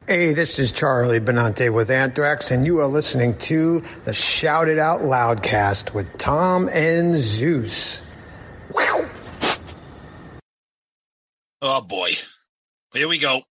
Hey, this is Charlie Benante with Anthrax, and you are listening to the Shout It Out Loudcast with Tom and Zeus. Wow. Oh, boy. Here we go.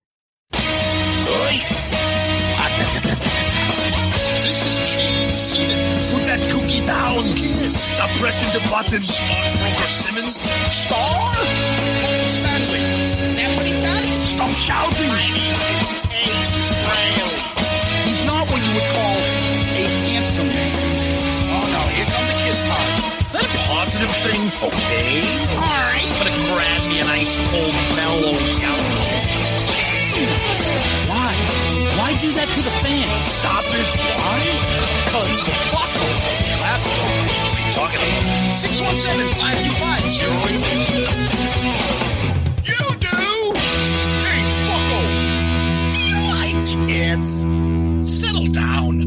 This is Gene Simmons. Put that cookie down. Yes. Stop pressing the buttons. Stockbroker Simmons. Star? Paul Stanley. Is that what he does? Stop shouting. Ace Frehley. He's not what you would call a handsome man. Oh, no. Here come the kiss times. Is that a positive thing? Okay. All right. I'm going to grab me an ice cold mellow yellow. Why? Why do that to the fan? Stop it. Why? Because fuck them. That's what we're talking about. 617-525-0850. You do? Hey, fucko. Do you like Kiss? Settle down.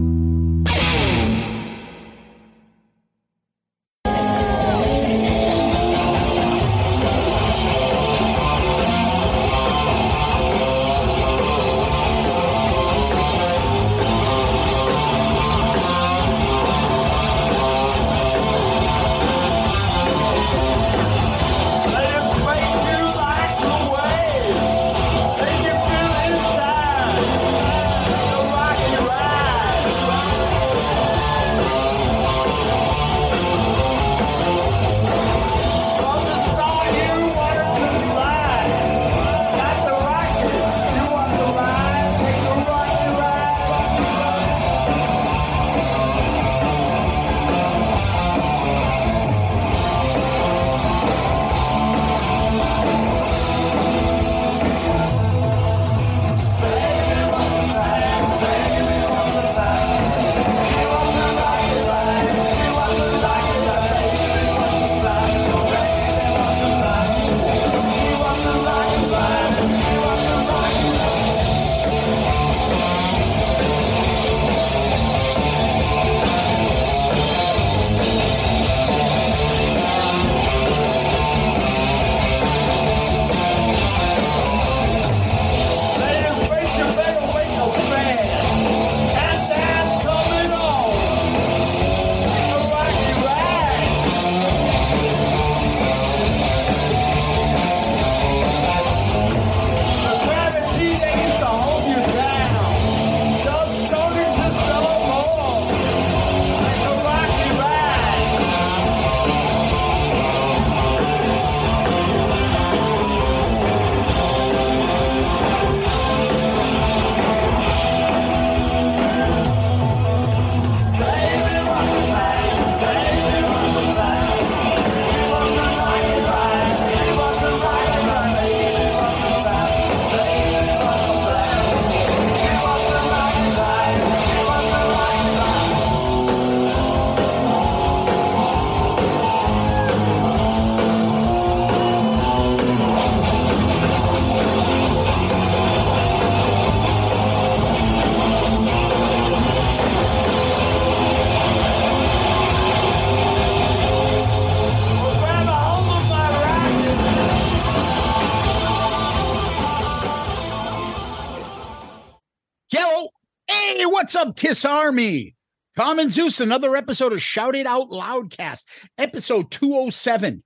What's up, Kiss Army? Tom and Zeus, another episode of Shout It Out Loudcast, episode 207.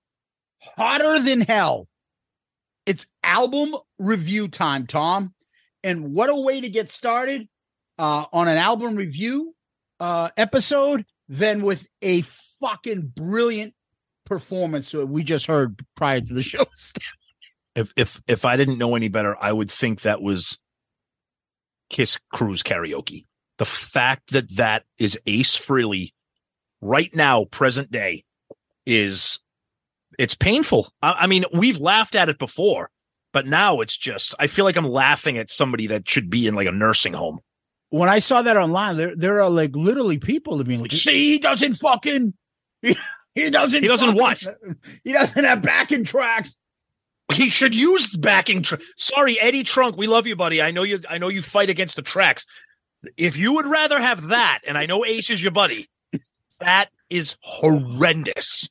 Hotter than hell. It's album review time, Tom. And what a way to get started on an album review episode than with a fucking brilliant performance that we just heard prior to the show. If I didn't know any better, I would think that was Kiss Cruise Karaoke. The fact that is Ace Frehley right now, present day, it's painful. I mean, we've laughed at it before, but now it's just, I feel like I'm laughing at somebody that should be in like a nursing home. When I saw that online, there are like literally people that being like, see, he doesn't fucking, he doesn't what? He doesn't have backing tracks. He should use backing. Sorry, Eddie Trunk. We love you, buddy. I know you fight against the tracks. If you would rather have that, and I know Ace is your buddy, that is horrendous.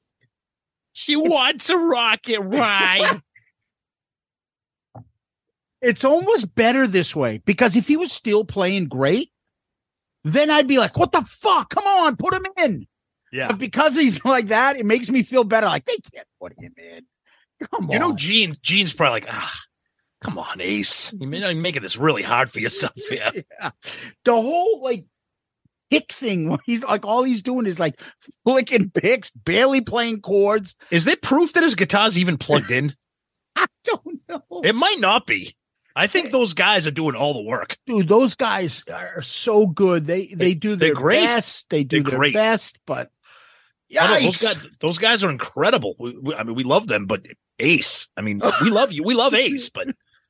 She wants a rocket ride. It's almost better this way, because if he was still playing great, then I'd be like, what the fuck? Come on, put him in. Yeah. But because he's like that, it makes me feel better. Like, they can't put him in. Come on. You know, Gene's probably like, come on, Ace. You're making this really hard for yourself here. Yeah. The whole, like, pick thing, he's like, all he's doing is like flicking picks, barely playing chords. Is there proof that his guitar's even plugged in? I don't know. It might not be. I think those guys are doing all the work. Dude, those guys are so good. They do their best. They do their best, but yeah, those guys are incredible. We love them, but Ace, we love you. We love Ace, but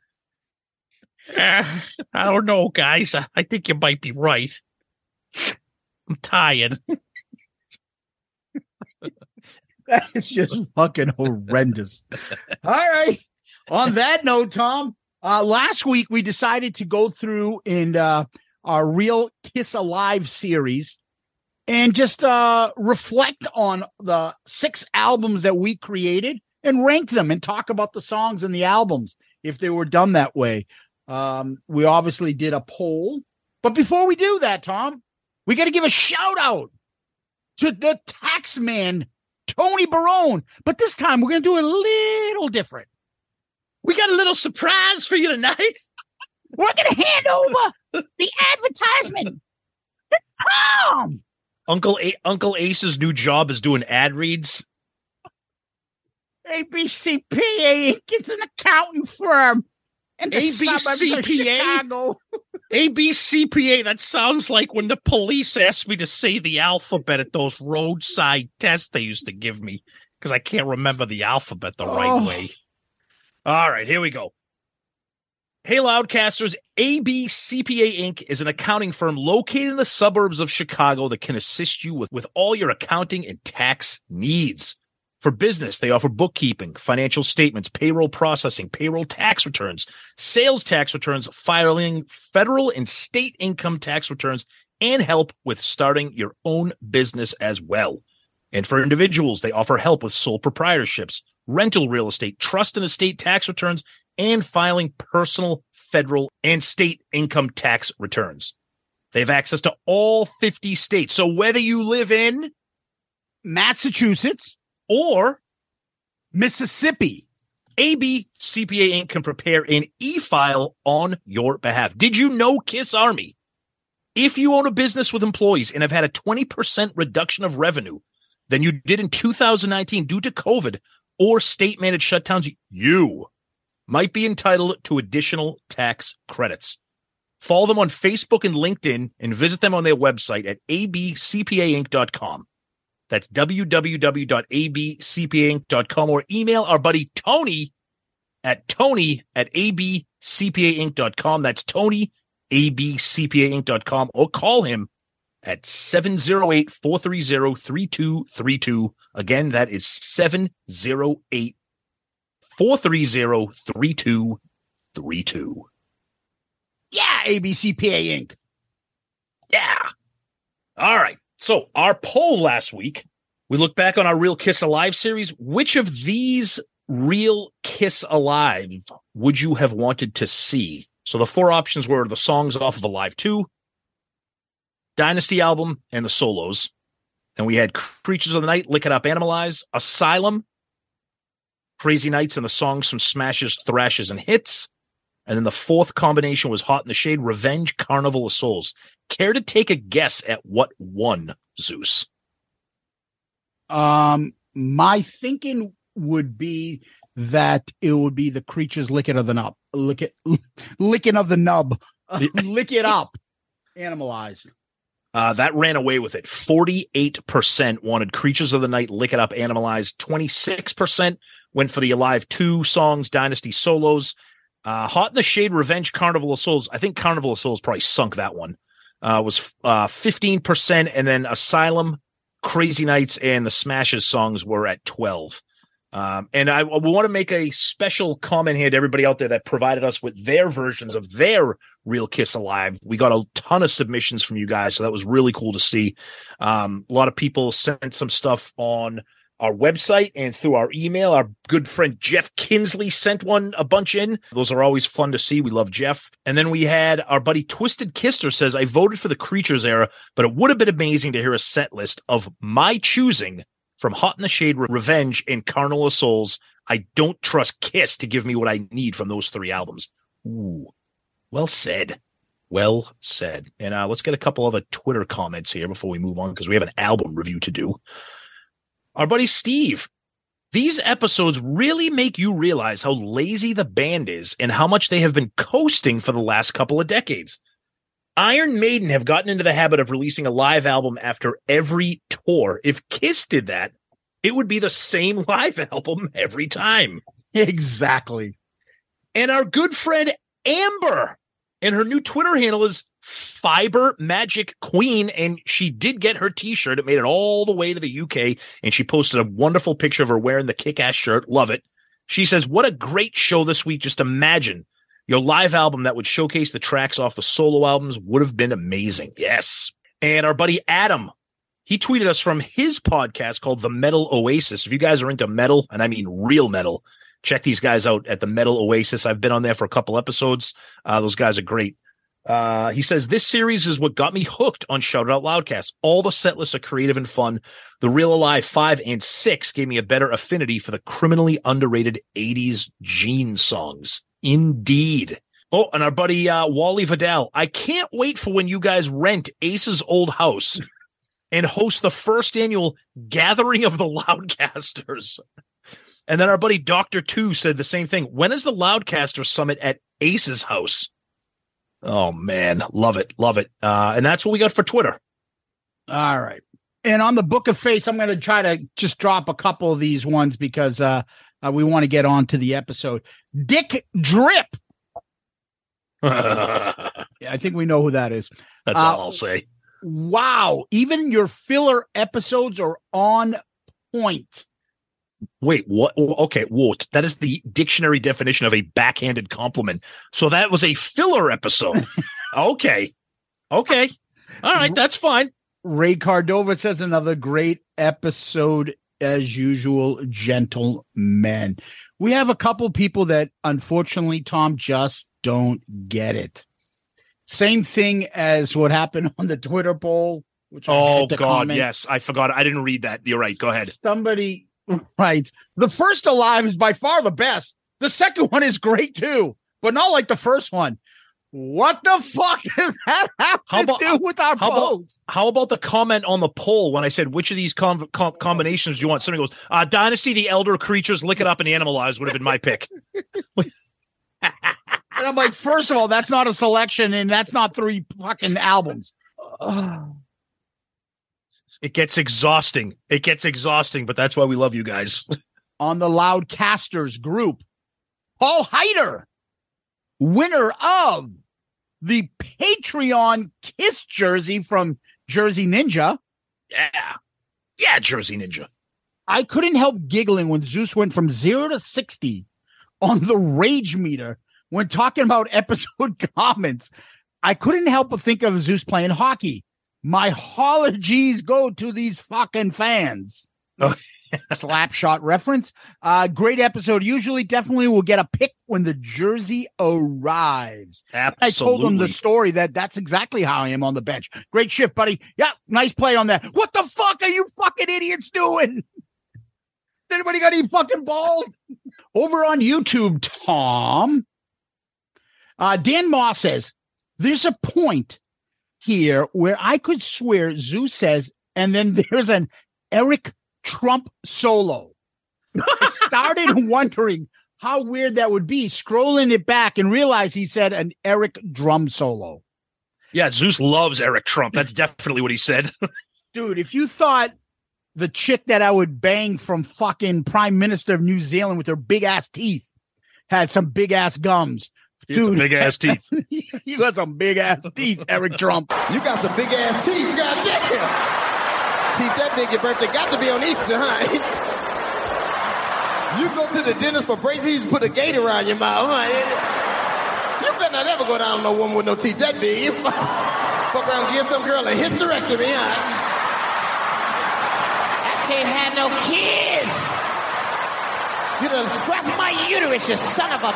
I don't know, guys. I think you might be right. I'm tired. That is just fucking horrendous. All right. On that note, Tom, last week we decided to go through in our Real Kiss Alive series and just reflect on the 6 albums that we created and rank them and talk about the songs and the albums if they were done that way. We obviously did a poll. But before we do that, Tom, we got to give a shout out to the tax man, Tony Barone. But this time we're going to do it a little different. We got a little surprise for you tonight. We're going to hand over the advertisement to Tom. Uncle Ace's new job is doing ad reads. ABCPA Inc. is an accounting firm in the suburbs of Chicago. ABCPA, that sounds like when the police asked me to say the alphabet at those roadside tests they used to give me, because I can't remember the alphabet the right way. All right, here we go. Hey, Loudcasters, ABCPA Inc. is an accounting firm located in the suburbs of Chicago that can assist you with all your accounting and tax needs. For business, they offer bookkeeping, financial statements, payroll processing, payroll tax returns, sales tax returns, filing federal and state income tax returns, and help with starting your own business as well. And for individuals, they offer help with sole proprietorships, rental real estate, trust and estate tax returns, and filing personal, federal, and state income tax returns. They have access to all 50 states. So whether you live in Massachusetts or Mississippi, ABCPA Inc. can prepare an e-file on your behalf. Did you know, Kiss Army, if you own a business with employees and have had a 20% reduction of revenue than you did in 2019 due to COVID or state-managed shutdowns, you might be entitled to additional tax credits. Follow them on Facebook and LinkedIn and visit them on their website at abcpainc.com. That's www.abcpainc.com, or email our buddy Tony at abcpainc.com. That's Tony, abcpainc.com, or call him at 708-430-3232. Again, that is 708-430-3232. Yeah, ABCPA Inc. Yeah. All right. So our poll last week, we looked back on our Real Kiss Alive series. Which of these Real Kiss Alive would you have wanted to see? So the 4 options were the songs off of Alive 2, Dynasty album, and the solos. And we had Creatures of the Night, Lick It Up, Animalize, Asylum, Crazy Nights, and the songs from Smashes, Thrashes, and Hits. And then the 4th combination was Hot in the Shade, Revenge, Carnival of Souls. Care to take a guess at what won, Zeus? My thinking would be that it would be the Creatures licking of the nub. Licking of the nub. Lick It Up. Animalized. That ran away with it. 48% wanted Creatures of the Night, Lick It Up, Animalized. 26% went for the Alive 2 songs, Dynasty solos. Hot in the Shade, Revenge, Carnival of Souls. I think Carnival of Souls probably sunk that one. Was 15%, and then Asylum, Crazy Nights, and the Smashes songs were at 12. And I want to make a special comment here to everybody out there that provided us with their versions of their Real Kiss Alive. We got a ton of submissions from you guys, so that was really cool to see. A lot of people sent some stuff on our website and through our email. Our good friend Jeff Kinsley sent a bunch in. Those are always fun to see. We love Jeff. And then we had our buddy Twisted Kister says, I voted for the Creatures era, but it would have been amazing to hear a set list of my choosing from Hot in the Shade, Revenge, and Carnival of Souls. I don't trust Kiss to give me what I need from those 3 albums. Ooh, well said. Well said. And let's get a couple other Twitter comments here before we move on, because we have an album review to do. Our buddy Steve, these episodes really make you realize how lazy the band is and how much they have been coasting for the last couple of decades. Iron Maiden have gotten into the habit of releasing a live album after every tour. If Kiss did that, it would be the same live album every time. Exactly. And our good friend Amber, and her new Twitter handle is Fiber Magic Queen, and she did get her t-shirt. It made it all the way to the UK, and she posted a wonderful picture of her wearing the kick-ass shirt. Love it. She says, what a great show this week. Just imagine your live album that would showcase the tracks off the solo albums would have been amazing. Yes. And our buddy Adam, he tweeted us from his podcast called The Metal Oasis. If you guys are into metal, and I mean real metal, check these guys out at The Metal Oasis. I've been on there for a couple episodes. Those guys are great. He says, this series is what got me hooked on Shout It Out Loudcast. All the set lists are creative and fun. The Real Alive 5 and 6 gave me a better affinity for the criminally underrated 80s Gene songs. Indeed. Oh, and our buddy Wally Vidal. I can't wait for when you guys rent Ace's old house and host the first annual Gathering of the Loudcasters. And then our buddy Dr. 2 said the same thing. When is the Loudcaster Summit at Ace's house? Oh, man. Love it. Love it. And that's what we got for Twitter. All right. And on the Book of Face, I'm going to try to just drop a couple of these ones because we want to get on to the episode. Dick Drip. Yeah, I think we know who that is. That's all I'll say. Wow. Even your filler episodes are on point. Wait, what? Okay, whoa. That is the dictionary definition of a backhanded compliment. So that was a filler episode. Okay. All right, that's fine. Ray Cardova says another great episode as usual, gentlemen. We have a couple people that unfortunately, Tom, just don't get it. Same thing as what happened on the Twitter poll. Which God, comment. Yes, I forgot. I didn't read that. You're right. Go ahead. Somebody... Right. The first Alive is by far the best. The second one is great too, but not like the first one. What the fuck does that have to do with our post? How about the comment on the poll when I said, which of these combinations do you want? Somebody goes, Dynasty, The Elder, Creatures, Lick It Up, and Animalize would have been my pick. And I'm like, first of all, that's not a selection, and that's not 3 fucking albums. It gets exhausting. But that's why we love you guys. On the Loudcasters group, Paul Heider, winner of the Patreon Kiss jersey from Jersey Ninja. Yeah, Jersey Ninja. I couldn't help giggling when Zeus went from 0 to 60 on the rage meter when talking about episode comments. I couldn't help but think of Zeus playing hockey. My apologies go to these fucking fans. Slapshot reference. Great episode. Usually, definitely will get a pick when the jersey arrives. Absolutely. I told him the story that's exactly how I am on the bench. Great shift, buddy. Yeah, nice play on that. What the fuck are you fucking idiots doing? Anybody got any fucking balls? Over on YouTube, Tom. Dan Moss says, there's a point here where I could swear Zeus says, and then there's an Eric Trump solo. I started wondering how weird that would be, scrolling it back and realized he said an Eric drum solo. Yeah, Zeus loves Eric Trump. That's definitely what he said. Dude, if you thought the chick that I would bang from fucking Prime Minister of New Zealand with her big ass teeth had some big ass gums. Dude, big ass teeth. You got some big ass teeth, Eric Trump. You got some big ass teeth. Goddamn. Teeth that big, your birthday got to be on Easter, huh? You go to the dentist for braces, put a gate around your mouth, huh? You better not ever go down on no woman with no teeth that big. You fuck around and give some girl a hysterectomy, huh? can't have no kids. You done scratched my uterus, you son of a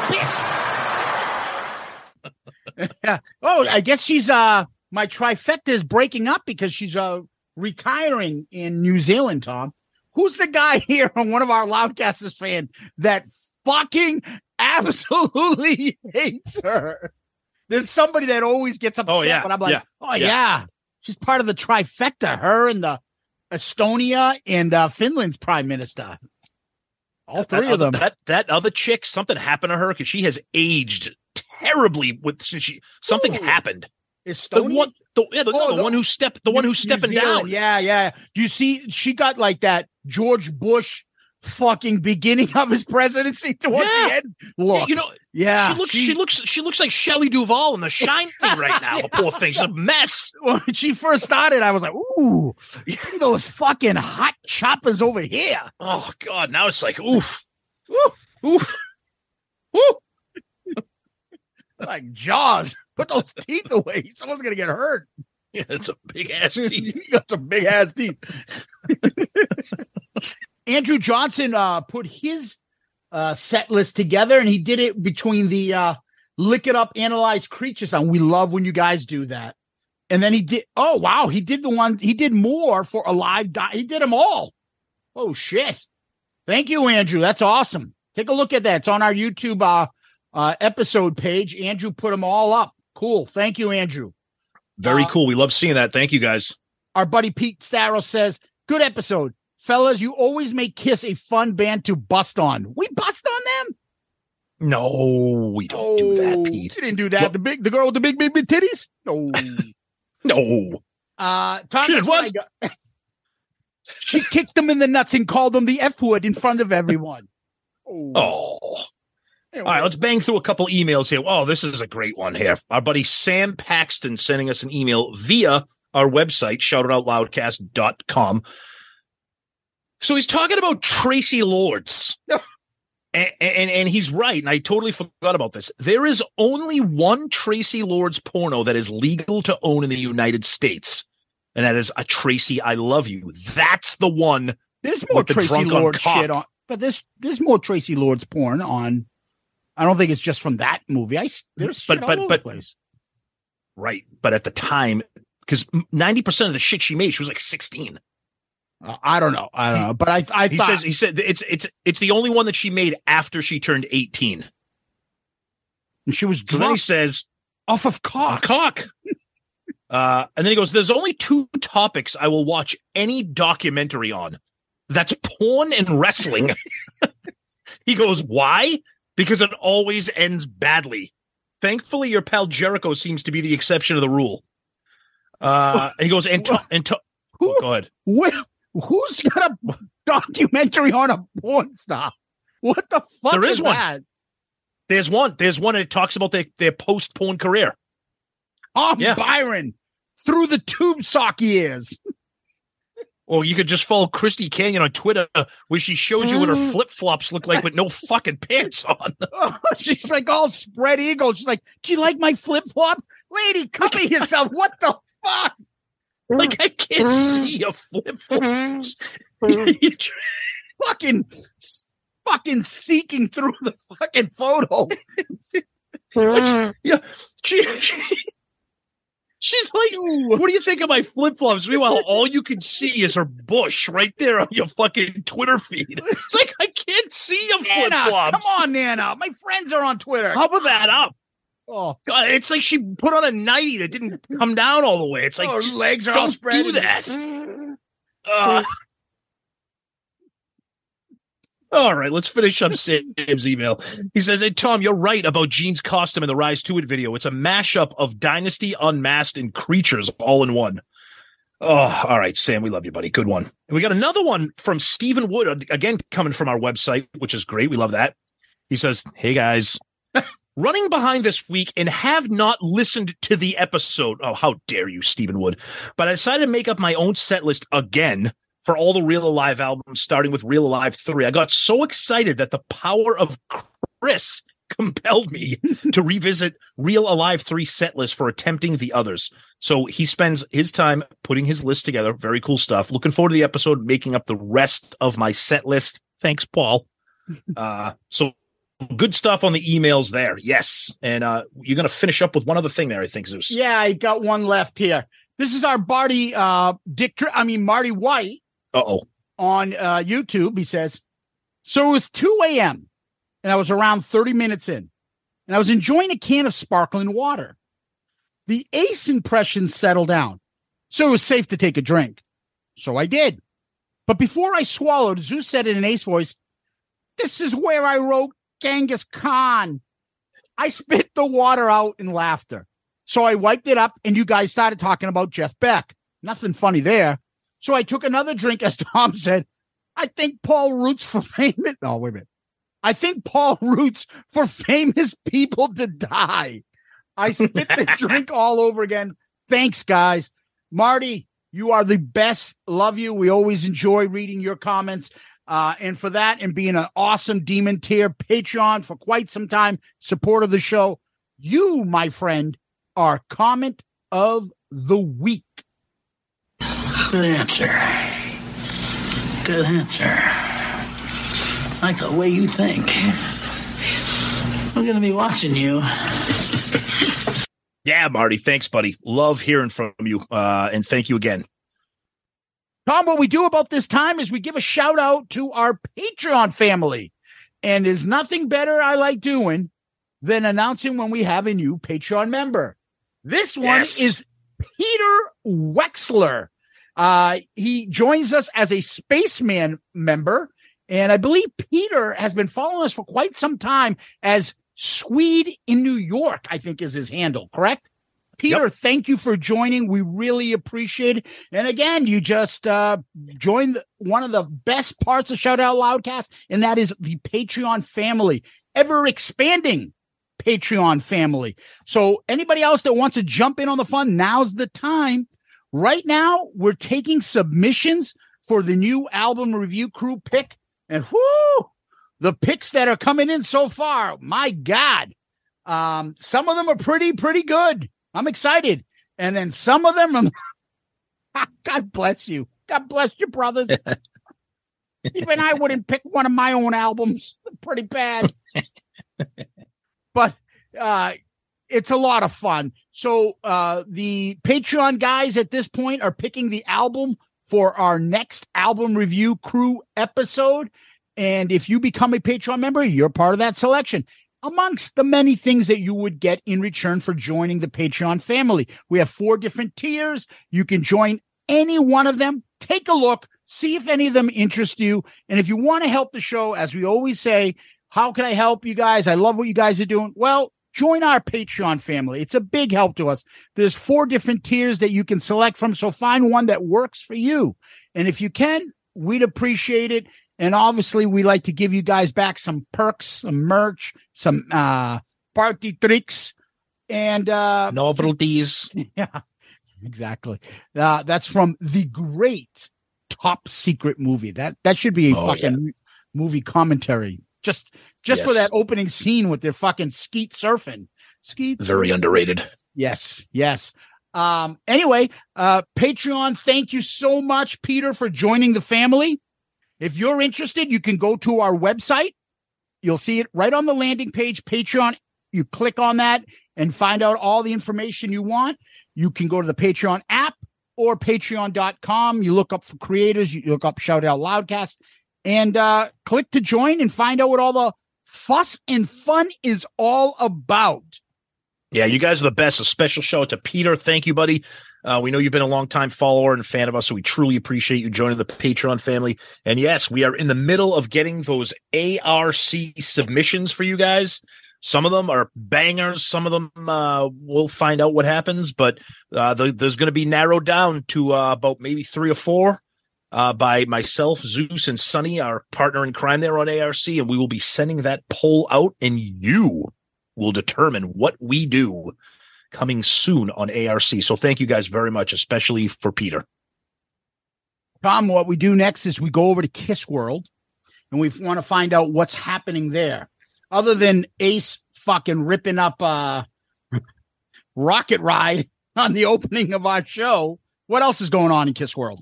bitch. Yeah. Oh, I guess she's my trifecta is breaking up because she's retiring in New Zealand, Tom. Who's the guy here on one of our Loudcasters fan that fucking absolutely hates her? There's somebody that always gets upset, but I'm like, yeah. She's part of the trifecta, her and the Estonia and Finland's prime minister. All three of them. That other chick, something happened to her because she has aged terribly since something happened. Estonia? The one who's stepping down. Yeah. Do you see she got like that George Bush fucking beginning of his presidency towards the end? Look, she looks like Shelley Duvall in The Shining right now. The poor thing's a mess. When she first started, I was like, ooh, those fucking hot choppers over here. Oh God, now it's like oof. Like Jaws. Put those teeth away. Someone's gonna get hurt. Yeah, that's a big ass teeth. You got some big ass teeth. Andrew Johnson put his set list together, and he did it between the Lick It Up, Analyze Creatures on. We love when you guys do that. And then he did. Oh wow, he did more for a live. He did them all. Oh shit! Thank you, Andrew. That's awesome. Take a look at that. It's on our YouTube episode page. Andrew put them all up. Cool. Thank you, Andrew. Very cool. We love seeing that. Thank you, guys. Our buddy Pete Starro says, good episode. Fellas, you always make Kiss a fun band to bust on. We bust on them? No, we don't do that, Pete. We didn't do that. Well, the girl with the big titties? No. No. Tom, she kicked them in the nuts and called them the F word in front of everyone. Oh. All right, let's bang through a couple emails here. Oh, this is a great one here. Our buddy Sam Paxton sending us an email via our website, shoutitoutloudcast.com. So he's talking about Tracy Lords. and he's right, and I totally forgot about this. There is only one Tracy Lords porno that is legal to own in the United States, and that is a Tracy I Love You. That's the one. There's more Tracy Lords shit on, but there's more Tracy Lords porn on. I don't think it's just from that movie. There's shit all over the place. Right. But at the time, because 90% of the shit she made, she was like 16. I don't know. But I thought he said it's the only one that she made after she turned 18. And she was drunk. Then he says off of cock. And then he goes, there's only two topics I will watch any documentary on. That's porn and wrestling. He goes, why? Because it always ends badly. Thankfully, your pal Jericho seems to be the exception of the rule. And he goes, go ahead. Who's got a documentary on a porn star? What the fuck there is one. That? There's one that talks about their post-porn career. Byron, through the tube sock years. Or you could just follow Christy Canyon on Twitter, where she shows you what her flip-flops look like with no fucking pants on. She's like all spread eagle. She's like, do you like my flip-flop? Lady, cover yourself. What the fuck? Like, I can't see your flip-flops. fucking seeking through the fucking photo. She's like, what do you think of my flip-flops? Meanwhile, all you can see is her bush right there on your fucking Twitter feed. It's like, I can't see your flip-flops. Come on, Nana. My friends are on Twitter. Cover that up. Oh, God, it's like she put on a nightie that didn't come down all the way. It's like, her legs are don't all spread. Do that. All right, let's finish up Sam's email. He says, hey, Tom, you're right about Gene's costume in the Rise to It video. It's a mashup of Dynasty, Unmasked, and Creatures all in one. Oh, all right, Sam, we love you, buddy. Good one. And we got another one from Stephen Wood, again, coming from our website, which is great. We love that. He says, hey, guys, running behind this week and have not listened to the episode. Oh, how dare you, Stephen Wood. But I decided to make up my own set list again for all the Real Alive albums, starting with Real Alive 3. I got so excited that the Power of Chris compelled me to revisit Real Alive 3 set list for attempting the others. So he spends his time putting his list together. Very cool stuff. Looking forward to the episode, making up the rest of my set list. Thanks, Paul. So good stuff on the emails there. Yes. And you're going to finish up with one other thing there, I think, Zeus. Yeah, I got one left here. This is our Marty White. Uh-oh. On YouTube, he says, so it was 2 a.m. and I was around 30 minutes in, and I was enjoying a can of sparkling water. The Ace impression settled down, so it was safe to take a drink. So I did. But before I swallowed, Zeus said in an Ace voice, "This is where I wrote Genghis Khan." I spit the water out in laughter. So I wiped it up, and you guys started talking about Jeff Beck. Nothing funny there. So I took another drink, as Tom said. I think Paul roots for famous. Oh, wait a minute. I think Paul roots for famous people to die. I spit the drink all over again. Thanks, guys. Marty, you are the best. Love you. We always enjoy reading your comments. And for that and being an awesome Demon Tier Patreon for quite some time, support of the show, you, my friend, are Comment of the Week. Good answer. Good answer. I like the way you think. I'm going to be watching you. Yeah, Marty. Thanks, buddy. Love hearing from you. And thank you again. Tom, what we do about this time is we give a shout out to our Patreon family. And there's nothing better I like doing than announcing when we have a new Patreon member. This one is Peter Wexler. He joins us as a Spaceman member, and I believe Peter has been following us for quite some time as Swede in New York, I think is his handle, correct? Peter, Thank you for joining. We really appreciate it. And again, you just joined one of the best parts of Shout Out Loudcast, and that is the Patreon family, ever expanding Patreon family. So anybody else that wants to jump in on the fun, now's the time. Right now, we're taking submissions for the new album review crew pick. And whoo, the picks that are coming in so far, my God. Some of them are pretty good. I'm excited. And then some of them, God bless you. God bless you, brothers. Even I wouldn't pick one of my own albums. Pretty bad. But it's a lot of fun. So the Patreon guys at this point are picking the album for our next album review crew episode. And if you become a Patreon member, you're part of that selection, amongst the many things that you would get in return for joining the Patreon family. We have 4 different tiers. You can join any one of them. Take a look, see if any of them interest you. And if you want to help the show, as we always say, how can I help you guys? I love what you guys are doing. Well, join our Patreon family. It's a big help to us. There's 4 different tiers that you can select from, so find one that works for you. And if you can, we'd appreciate it. And obviously, we like to give you guys back some perks, some merch, some party tricks, and novelties. Yeah, exactly. That's from the great Top Secret movie. That should be a movie commentary. Just for that opening scene with their fucking skeet surfing. Very underrated. Yes. Anyway, Patreon, thank you so much, Peter, for joining the family. If you're interested, you can go to our website. You'll see it right on the landing page, Patreon. You click on that and find out all the information you want. You can go to the Patreon app or patreon.com. You look up for creators. You look up Shout Out Loudcast and click to join and find out what all the fuss and fun is all about. Yeah, you guys are the best. A special shout out to Peter. Thank you, buddy. We know you've been a long-time follower and fan of us, so we truly appreciate you joining the Patreon family. And yes, we are in the middle of getting those ARC submissions for you guys. Some of them are bangers. Some of them we'll find out what happens, but there's going to be narrowed down to about maybe 3 or 4 by myself, Zeus, and Sonny, our partner in crime there on ARC, and we will be sending that poll out, and you will determine what we do coming soon on ARC. So thank you guys very much, especially for Peter. Tom, what we do next is we go over to Kiss World, and we want to find out what's happening there. Other than Ace fucking ripping up Rocket Ride on the opening of our show. What else is going on in Kiss World?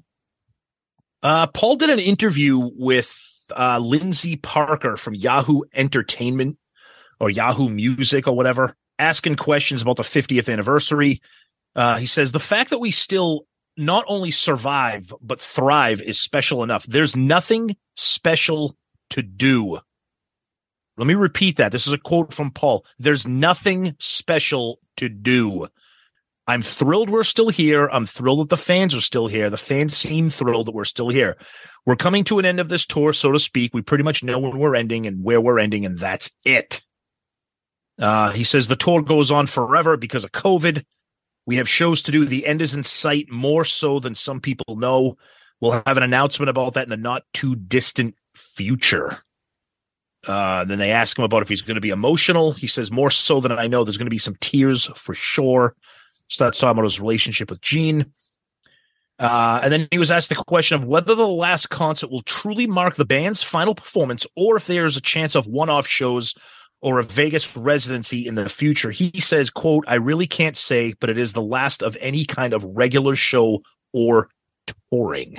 Paul did an interview with Lindsay Parker from Yahoo Entertainment or Yahoo Music or whatever, asking questions about the 50th anniversary. He says, the fact that we still not only survive, but thrive is special enough. There's nothing special to do. Let me repeat that. This is a quote from Paul. There's nothing special to do. I'm thrilled we're still here. I'm thrilled that the fans are still here. The fans seem thrilled that we're still here. We're coming to an end of this tour, so to speak. We pretty much know when we're ending and where we're ending, and that's it. He says the tour goes on forever because of COVID. We have shows to do. The end is in sight, more so than some people know. We'll have an announcement about that in the not too distant future. Then they ask him about if he's going to be emotional. He says, more so than I know. There's going to be some tears for sure. Starts talking about his relationship with Gene. And then he was asked the question of whether the last concert will truly mark the band's final performance or if there's a chance of one-off shows or a Vegas residency in the future. He says, quote, I really can't say, but it is the last of any kind of regular show or touring.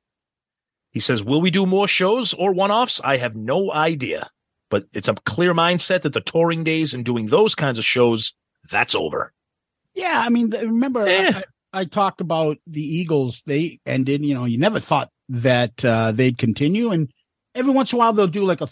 He says, will we do more shows or one-offs? I have no idea, but it's a clear mindset that the touring days and doing those kinds of shows, that's over. Yeah, I mean, remember, I talked about the Eagles. They ended, you never thought that they'd continue. And every once in a while, they'll do like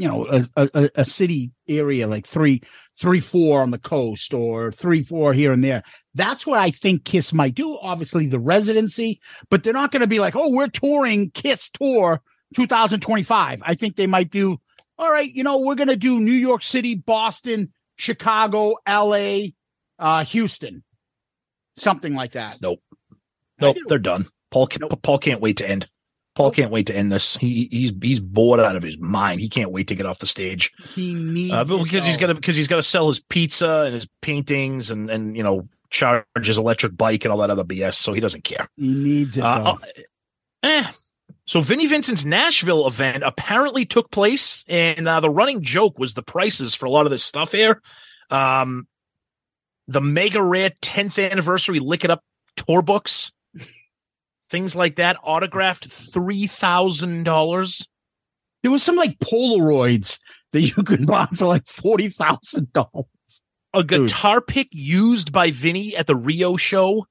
a city area, like 3-4 on the coast or 3-4 here and there. That's what I think Kiss might do. Obviously, the residency, but they're not going to be like, oh, we're touring Kiss Tour 2025. I think they might do, all right, we're going to do New York City, Boston, Chicago, LA, Houston, something like that. Nope, they're done. Paul can't wait to end. Paul can't wait to end this. He's bored out of his mind. He can't wait to get off the stage. He needs because he's got to sell his pizza and his paintings and charge his electric bike and all that other BS. So he doesn't care. He needs it. So Vinnie Vincent's Nashville event apparently took place, and the running joke was the prices for a lot of this stuff here. The mega rare 10th anniversary Lick It Up tour books. Things like that, autographed $3,000. There was some like Polaroids that you could buy for like $40,000. A guitar pick used by Vinny at the Rio show,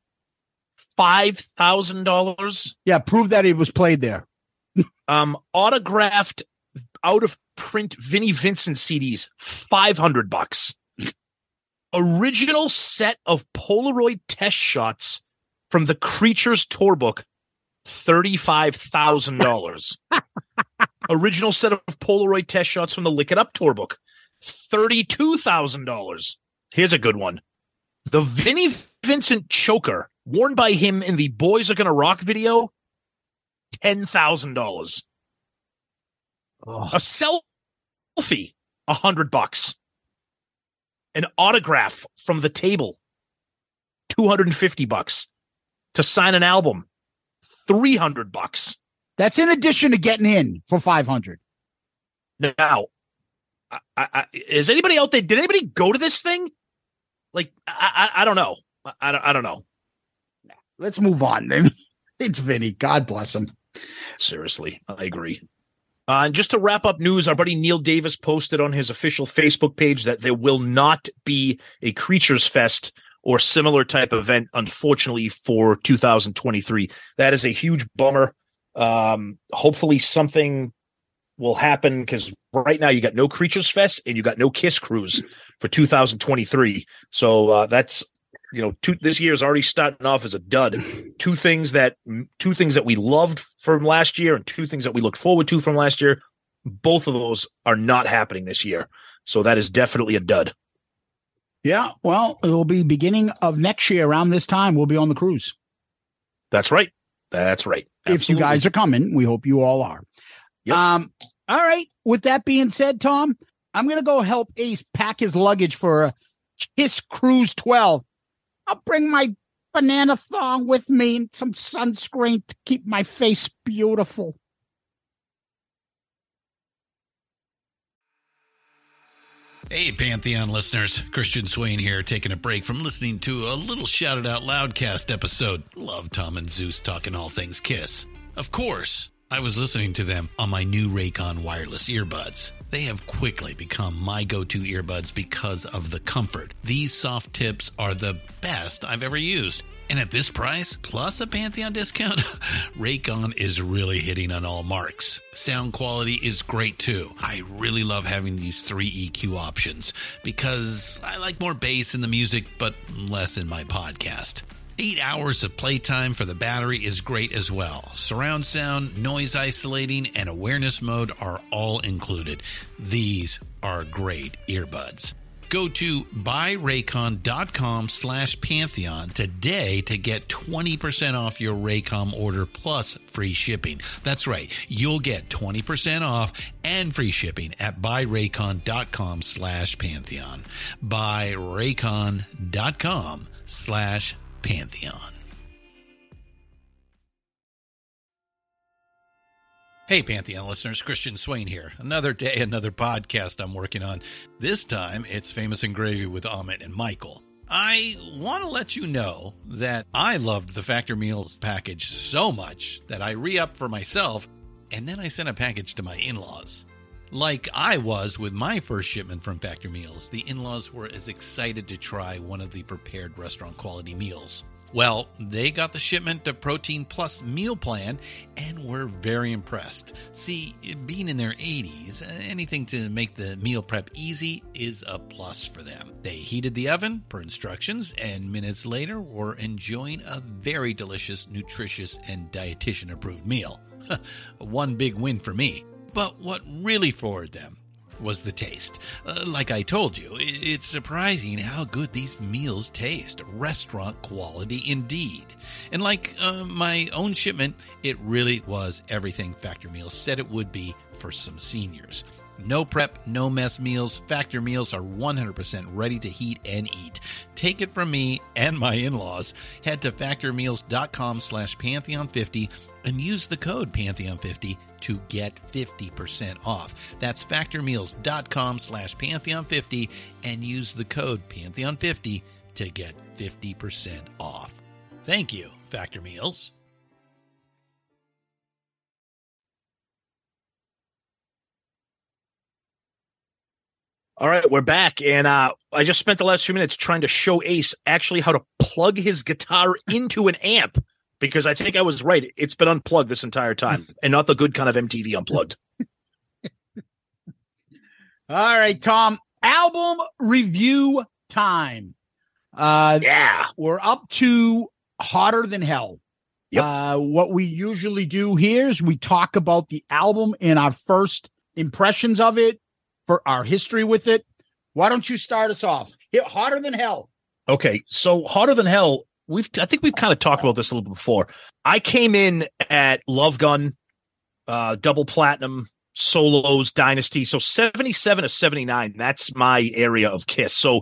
$5,000. Yeah, prove that it was played there. Autographed out of print Vinnie Vincent CDs, $500. Original set of Polaroid test shots from the Creatures tour book, $35,000. Original set of Polaroid test shots from the Lick It Up tour book, $32,000. Here's a good one. The Vinnie Vincent choker worn by him in the Boys Are Gonna Rock video, $10,000. A selfie, $100. An autograph from the table, $250. To sign an album, $300. That's in addition to getting in for $500. Now, is anybody out there? Did anybody go to this thing? Like, I don't know. I don't know. Let's move on. It's Vinny. God bless him. Seriously, I agree. And just to wrap up news, our buddy Neil Davis posted on his official Facebook page that there will not be a Creatures Fest or similar type event, unfortunately, for 2023. That is a huge bummer. Hopefully something will happen, because right now you got no Creatures Fest and you got no Kiss Cruise for 2023. So that's, this year is already starting off as a dud. Two things that we loved from last year and two things that we looked forward to from last year. Both of those are not happening this year. So that is definitely a dud. Yeah, well, it will be beginning of next year around this time. We'll be on the cruise. That's right. Absolutely. If you guys are coming, we hope you all are. Yep. All right. With that being said, Tom, I'm going to go help Ace pack his luggage for a Kiss Cruise 12. I'll bring my banana thong with me and some sunscreen to keep my face beautiful. Hey, Pantheon listeners. Christian Swain here, taking a break from listening to a little Shout It Out Loudcast episode. Love Tom and Zeus talking all things Kiss. Of course, I was listening to them on my new Raycon wireless earbuds. They have quickly become my go-to earbuds because of the comfort. These soft tips are the best I've ever used. And at this price, plus a Pantheon discount, Raycon is really hitting on all marks. Sound quality is great too. I really love having these 3 EQ options because I like more bass in the music, but less in my podcast. 8 hours of playtime for the battery is great as well. Surround sound, noise isolating, and awareness mode are all included. These are great earbuds. Go to buyraycon.com/Pantheon today to get 20% off your Raycom order plus free shipping. That's right. You'll get 20% off and free shipping at buyraycon.com/Pantheon. buyraycon.com/Pantheon. Hey, Pantheon listeners, Christian Swain here. Another day, another podcast I'm working on. This time, it's Famous and Gravy with Amit and Michael. I want to let you know that I loved the Factor Meals package so much that I re-upped for myself, and then I sent a package to my in-laws. Like I was with my first shipment from Factor Meals, the in-laws were as excited to try one of the prepared restaurant quality meals. Well, they got the shipment to Protein Plus meal plan and were very impressed. See, being in their 80s, anything to make the meal prep easy is a plus for them. They heated the oven per instructions and minutes later were enjoying a very delicious, nutritious, and dietitian-approved meal. One big win for me. But what really floored them was the taste. Like I told you, it's surprising how good these meals taste. Restaurant quality indeed. And like my own shipment, it really was everything Factor Meals said it would be for some seniors. No prep, no mess meals. Factor Meals are 100% ready to heat and eat. Take it from me and my in-laws. Head to factormeals.com/Pantheon50 and use the code Pantheon50 to get 50% off. That's factormeals.com/Pantheon50 and use the code Pantheon50 to get 50% off. Thank you, Factor Meals. All right, we're back, and I just spent the last few minutes trying to show Ace actually how to plug his guitar into an amp, because I think I was right. It's been unplugged this entire time, and not the good kind of MTV unplugged. All right, Tom. Album review time. Yeah. We're up to Hotter Than Hell. Yep. What we usually do here is we talk about the album and our first impressions of it, for our history with it. Why don't you start us off? Hotter Than Hell. Okay, so Hotter Than Hell, I think we've kind of talked about this a little bit before. I came in at Love Gun, Double Platinum, Solos, Dynasty. So 77 to 79, that's my area of Kiss. So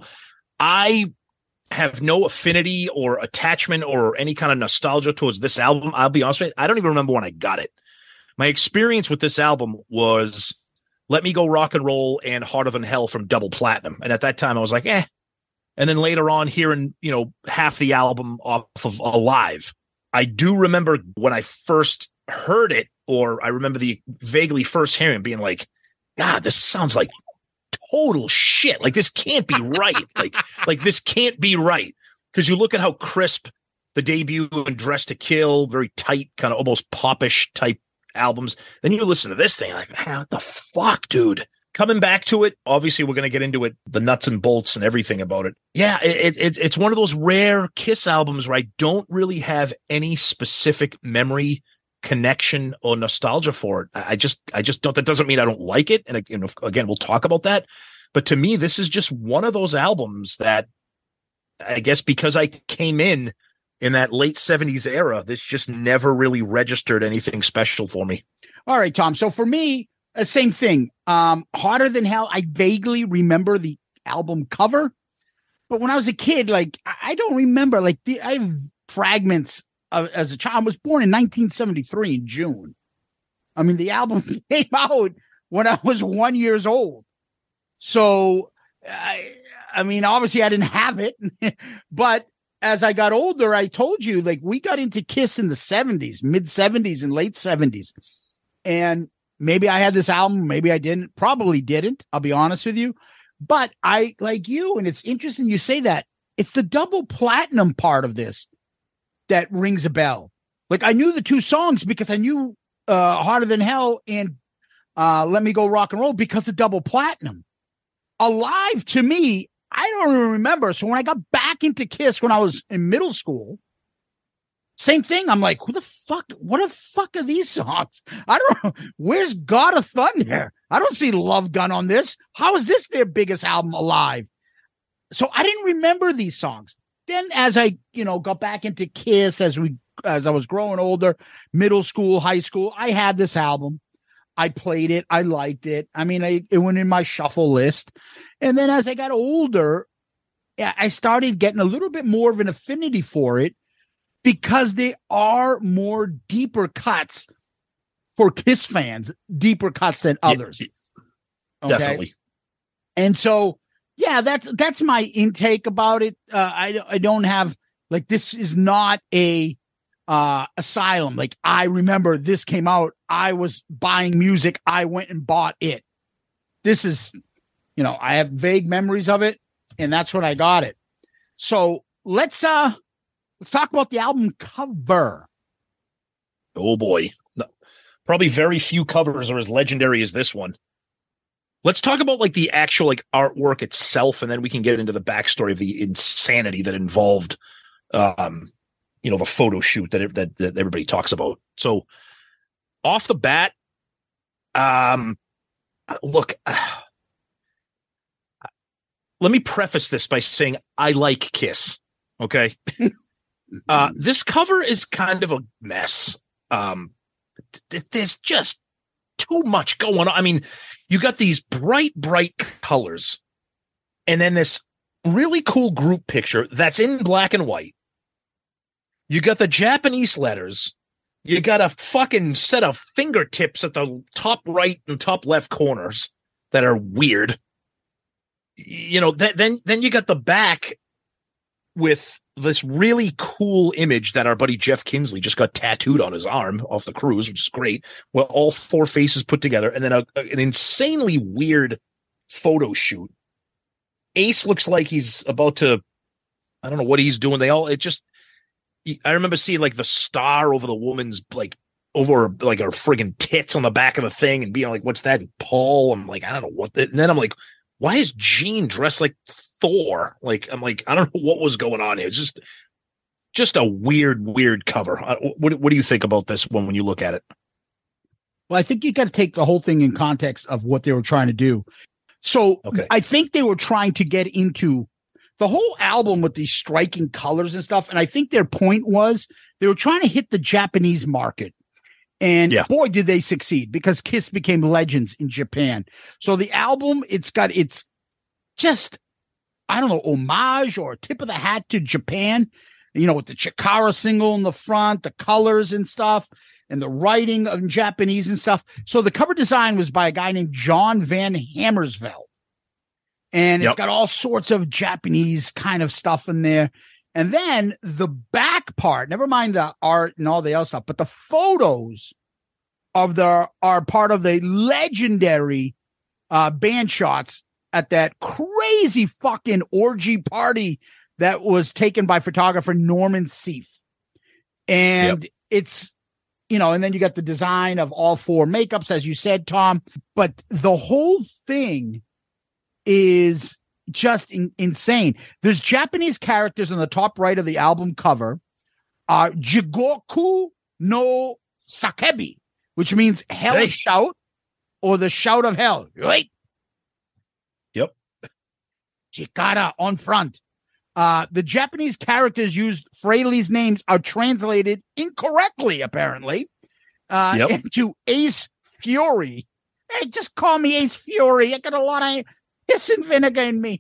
I have no affinity or attachment or any kind of nostalgia towards this album. I'll be honest with you, I don't even remember when I got it. My experience with this album was Let Me Go Rock and Roll and Hotter Than Hell from Double Platinum. And at that time I was like, eh. And then later on hearing, half the album off of Alive. I do remember when I first heard it, or I remember the vaguely first hearing being like, God, this sounds like total shit. Like this can't be right. like this can't be right. Because you look at how crisp the debut and Dress to Kill, very tight, kind of almost popish type albums. Then you listen to this thing, like, hey, what the fuck, dude? Coming back to it, obviously we're going to get into it, the nuts and bolts and everything about it. Yeah, it's one of those rare Kiss albums where I don't really have any specific memory, connection, or nostalgia for it. I just don't. That doesn't mean I don't like it. And again, we'll talk about that. But to me, this is just one of those albums that I guess because I came in that late 70s era, this just never really registered anything special for me. All right, Tom. So for me, same thing. Hotter Than Hell, I vaguely remember the album cover, but when I was a kid, like I don't remember. Like I have fragments as a child. I was born in 1973 in June. I mean, the album came out when I was 1 year old. So I mean, obviously I didn't have it, but as I got older, I told you, like, we got into Kiss in the 70s, mid 70s and late 70s. And maybe I had this album, maybe I didn't, probably didn't. I'll be honest with you. But I, like you, and it's interesting you say that, it's the double platinum part of this that rings a bell. Like, I knew the two songs because I knew Harder Than Hell and Let Me Go Rock and Roll because of double platinum. Alive, to me, I don't even remember. So when I got back into Kiss when I was in middle school, same thing. I'm like, what the fuck are these songs? I don't know. Where's God of Thunder? I don't see Love Gun on this. How is this their biggest album, Alive? So I didn't remember these songs. Then as I, got back into Kiss, as I was growing older, middle school, high school, I had this album. I played it. I liked it. I mean, it went in my shuffle list. And then as I got older, I started getting a little bit more of an affinity for it because they are more deeper cuts for Kiss fans, deeper cuts than others. Okay? Definitely. And so, yeah, that's my intake about it. I don't have, like, this is not a Asylum. Like, I remember this came out, I was buying music, I went and bought it. This is, I have vague memories of it, and that's when I got it. So let's talk about the album cover. Oh boy. No, probably very few covers are as legendary as this one. Let's talk about, like, the actual, like, artwork itself, and then we can get into the backstory of the insanity that involved the photo shoot that everybody talks about. So off the bat, look, let me preface this by saying I like Kiss. Okay. This cover is kind of a mess. There's just too much going on. I mean, you got these bright colors and then this really cool group picture that's in black and white. You got the Japanese letters. You got a fucking set of fingertips at the top right and top left corners that are weird. Then you got the back with this really cool image that our buddy Jeff Kinsley just got tattooed on his arm off the cruise, which is great. Well, all four faces put together, and then an insanely weird photo shoot. Ace looks like he's about to, I don't know what he's doing. I remember seeing, like, the star over the woman's, like, over, like, her friggin' tits on the back of the thing and being like, what's that? And Paul, I'm like, I don't know what. And then I'm like, why is Gene dressed like Thor? Like, I'm like, I don't know what was going on here. It's just a weird cover. What do you think about this one when you look at it? Well, I think you got to take the whole thing in context of what they were trying to do. So okay. I think they were trying to get into the whole album with these striking colors and stuff. And I think their point was they were trying to hit the Japanese market. And boy, did they succeed, because Kiss became legends in Japan. So the album, it's just, I don't know, homage or tip of the hat to Japan, with the Chikara single in the front, the colors and stuff, and the writing in Japanese and stuff. So the cover design was by a guy named John Van Hammersveld. And it's got all sorts of Japanese kind of stuff in there. And then the back part, never mind the art and all the other stuff, but the photos are part of the legendary band shots at that crazy fucking orgy party that was taken by photographer Norman Seeff. And it's, and then you got the design of all four makeups, as you said, Tom. But the whole thing is just insane. There's Japanese characters on the top right of the album cover. Jigoku no Sakebi, which means hell shout, or the shout of hell, right? Yep. Chikara on front. The Japanese characters used Fraley's names are translated incorrectly, apparently, into Ace Fury. Hey, just call me Ace Fury. I got a lot of piss and vinegar in me.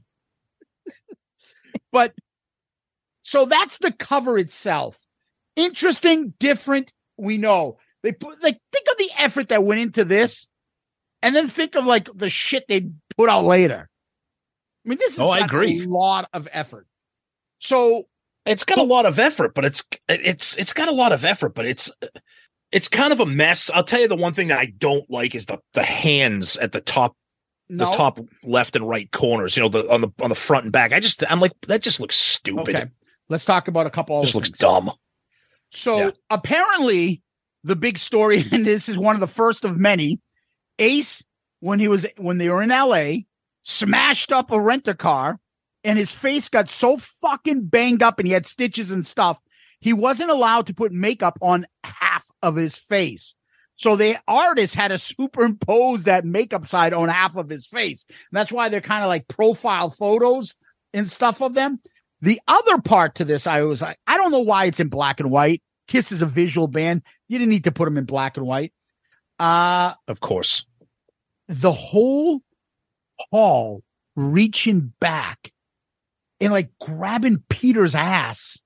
But so that's the cover itself. Interesting, different. We know they put, like, think of the effort that went into this, and then think of, like, the shit they put out later. I mean, this is I agree. a lot of effort. So it's got a lot of effort, but it's got a lot of effort, but it's kind of a mess. I'll tell you the one thing that I don't like is the hands at the top. No. The top left and right corners, on the front and back. I'm like, that just looks stupid. Okay, let's talk about a couple. Just looks dumb. So apparently, the big story, and this is one of the first of many. Ace, when they were in LA, smashed up a rent-a-car, and his face got so fucking banged up, and he had stitches and stuff. He wasn't allowed to put makeup on half of his face. So the artist had to superimpose that makeup side on half of his face. And that's why they're kind of like profile photos and stuff of them. The other part to this, I don't know why it's in black and white. Kiss is a visual band. You didn't need to put them in black and white. Of course. The whole Paul reaching back and like grabbing Peter's ass.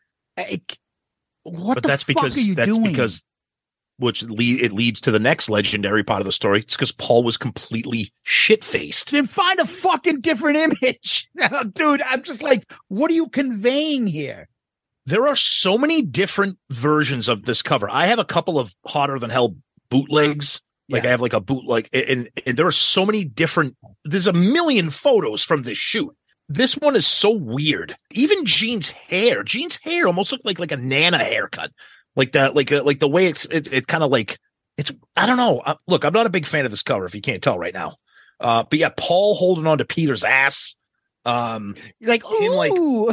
What the fuck are you doing? Because it leads to the next legendary part of the story. It's because Paul was completely shit-faced. Then find a fucking different image. Dude, I'm just like, what are you conveying here? There are so many different versions of this cover. I have a couple of Hotter Than Hell bootlegs. Like I have like a bootleg, and there are so many different, there's a million photos from this shoot. This one is so weird. Even Gene's hair almost looked like a Nana haircut. Like that, like the way it kind of like it's. I don't know. Look, I'm not a big fan of this cover. If you can't tell right now, but yeah, Paul holding on to Peter's ass, like ooh,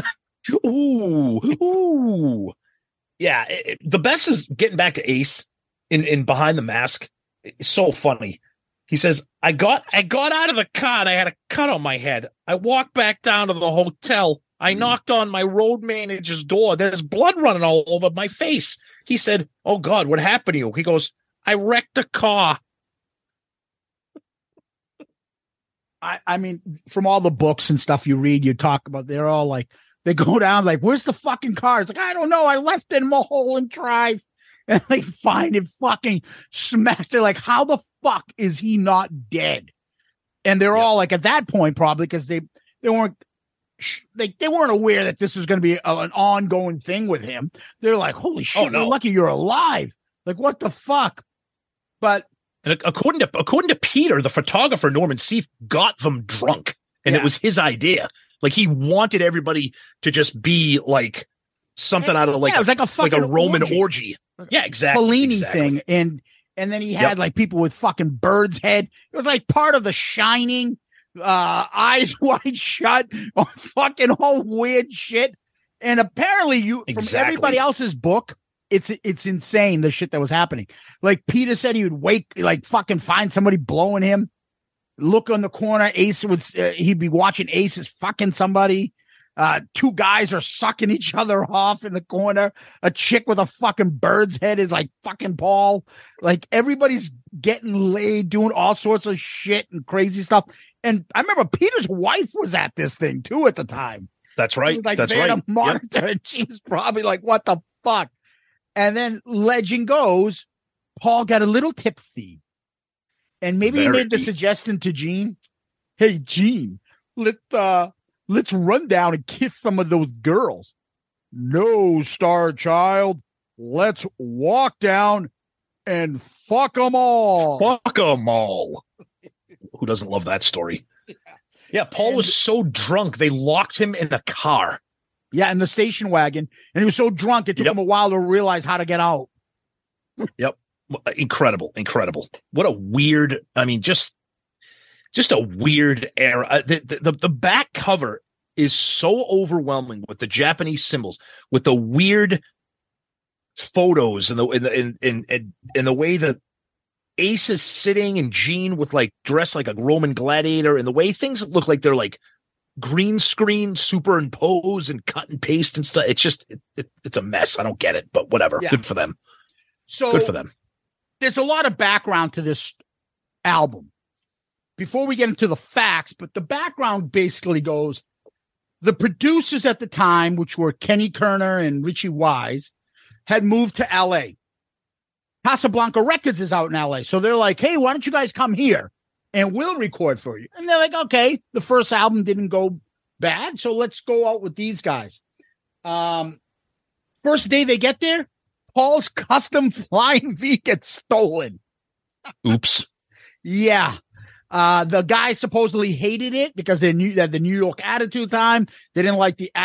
ooh. Yeah, the best is getting back to Ace in Behind the Mask. It's so funny. He says, I got out of the car and I had a cut on my head. I walked back down to the hotel. I knocked on my road manager's door. There's blood running all over my face. He said, oh, God, what happened to you? He goes, I wrecked a car. I mean, from all the books and stuff you read, you talk about, they're all like, they go down like, where's the fucking car? It's like, I don't know. I left it in Mulholland Drive. And they find it fucking smacked. They're like, how the fuck is he not dead? And they're all like, at that point, probably because they weren't aware that this was going to be an ongoing thing with him. They're like, holy shit, we're lucky you're alive. Like, what the fuck? But and according to Peter, the photographer, Norman Seeff, got them drunk. And it was his idea. Like, he wanted everybody to just be like something out of like, it was like a Roman orgy. Yeah, exactly. Fellini thing. And then he had like people with fucking bird's head. It was like part of The Shining, eyes wide shut, fucking all weird shit. And apparently from everybody else's book, it's insane, the shit that was happening. Like Peter said he would fucking find somebody blowing him. Look on the corner, Ace he'd be watching Ace fucking somebody. Two guys are sucking each other off in the corner. A chick with a fucking bird's head is like fucking Paul. Like everybody's getting laid, doing all sorts of shit and crazy stuff. And I remember Peter's wife was at this thing too at the time. That's right. That's right. A monitor, and she was probably like, "What the fuck?" And then legend goes, Paul got a little tipsy, and maybe he made the suggestion to Gene, "Hey, Gene, let's run down and kiss some of those girls." "No, Star Child. Let's walk down and fuck them all." Fuck them all. Who doesn't love that story? Yeah, Paul was so drunk, they locked him in a car. Yeah, in the station wagon. And he was so drunk, it took him a while to realize how to get out. Yep. Incredible. What a weird, I mean, just a weird era. The back cover is so overwhelming with the Japanese symbols, with the weird photos and the way that Ace is sitting and Gene with like dressed like a Roman gladiator, and the way things look like they're like green screen superimposed and cut and paste and stuff. It's just it's a mess. I don't get it, but whatever. Yeah. Good for them. So good for them. There's a lot of background to this album before we get into the facts, but the background basically goes, the producers at the time, which were Kenny Kerner and Richie Wise, had moved to LA. Casablanca Records is out in LA. So they're like, hey, why don't you guys come here? and we'll record for you. And they're like, okay, the first album didn't go bad, so let's go out with these guys. First day they get there, Paul's custom flying V gets stolen. Oops. Yeah. The guy supposedly hated it because they knew that the New York attitude time. They didn't like the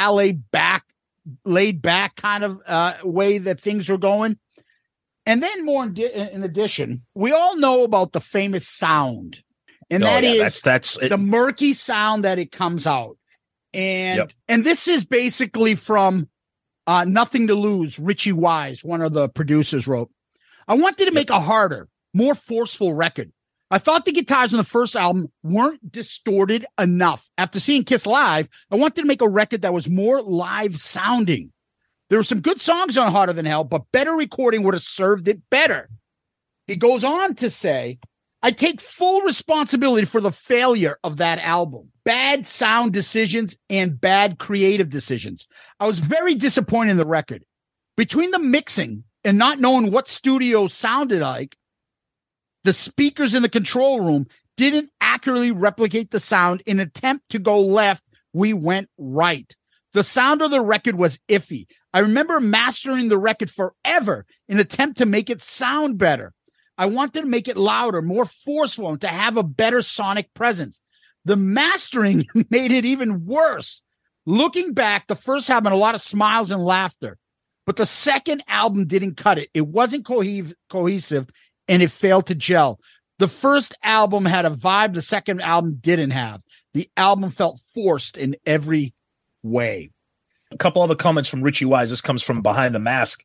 laid back kind of way that things were going. And then more in addition, we all know about the famous sound. And that's the murky sound that it comes out. And this is basically from Nothing to Lose. Richie Wise, one of the producers, wrote, I wanted to make a harder, more forceful record. I thought the guitars on the first album weren't distorted enough. After seeing Kiss live, I wanted to make a record that was more live sounding. There were some good songs on Harder Than Hell, but better recording would have served it better. He goes on to say, I take full responsibility for the failure of that album. Bad sound decisions and bad creative decisions. I was very disappointed in the record. Between the mixing and not knowing what studio sounded like, the speakers in the control room didn't accurately replicate the sound. In an attempt to go left, we went right. The sound of the record was iffy. I remember mastering the record forever in an attempt to make it sound better. I wanted to make it louder, more forceful, and to have a better sonic presence. The mastering made it even worse. Looking back, the first album had a lot of smiles and laughter, but the second album didn't cut it. It wasn't cohesive, and it failed to gel. The first album had a vibe the second album didn't have. The album felt forced in every way. A couple other comments from Richie Wise. This comes from Behind the Mask.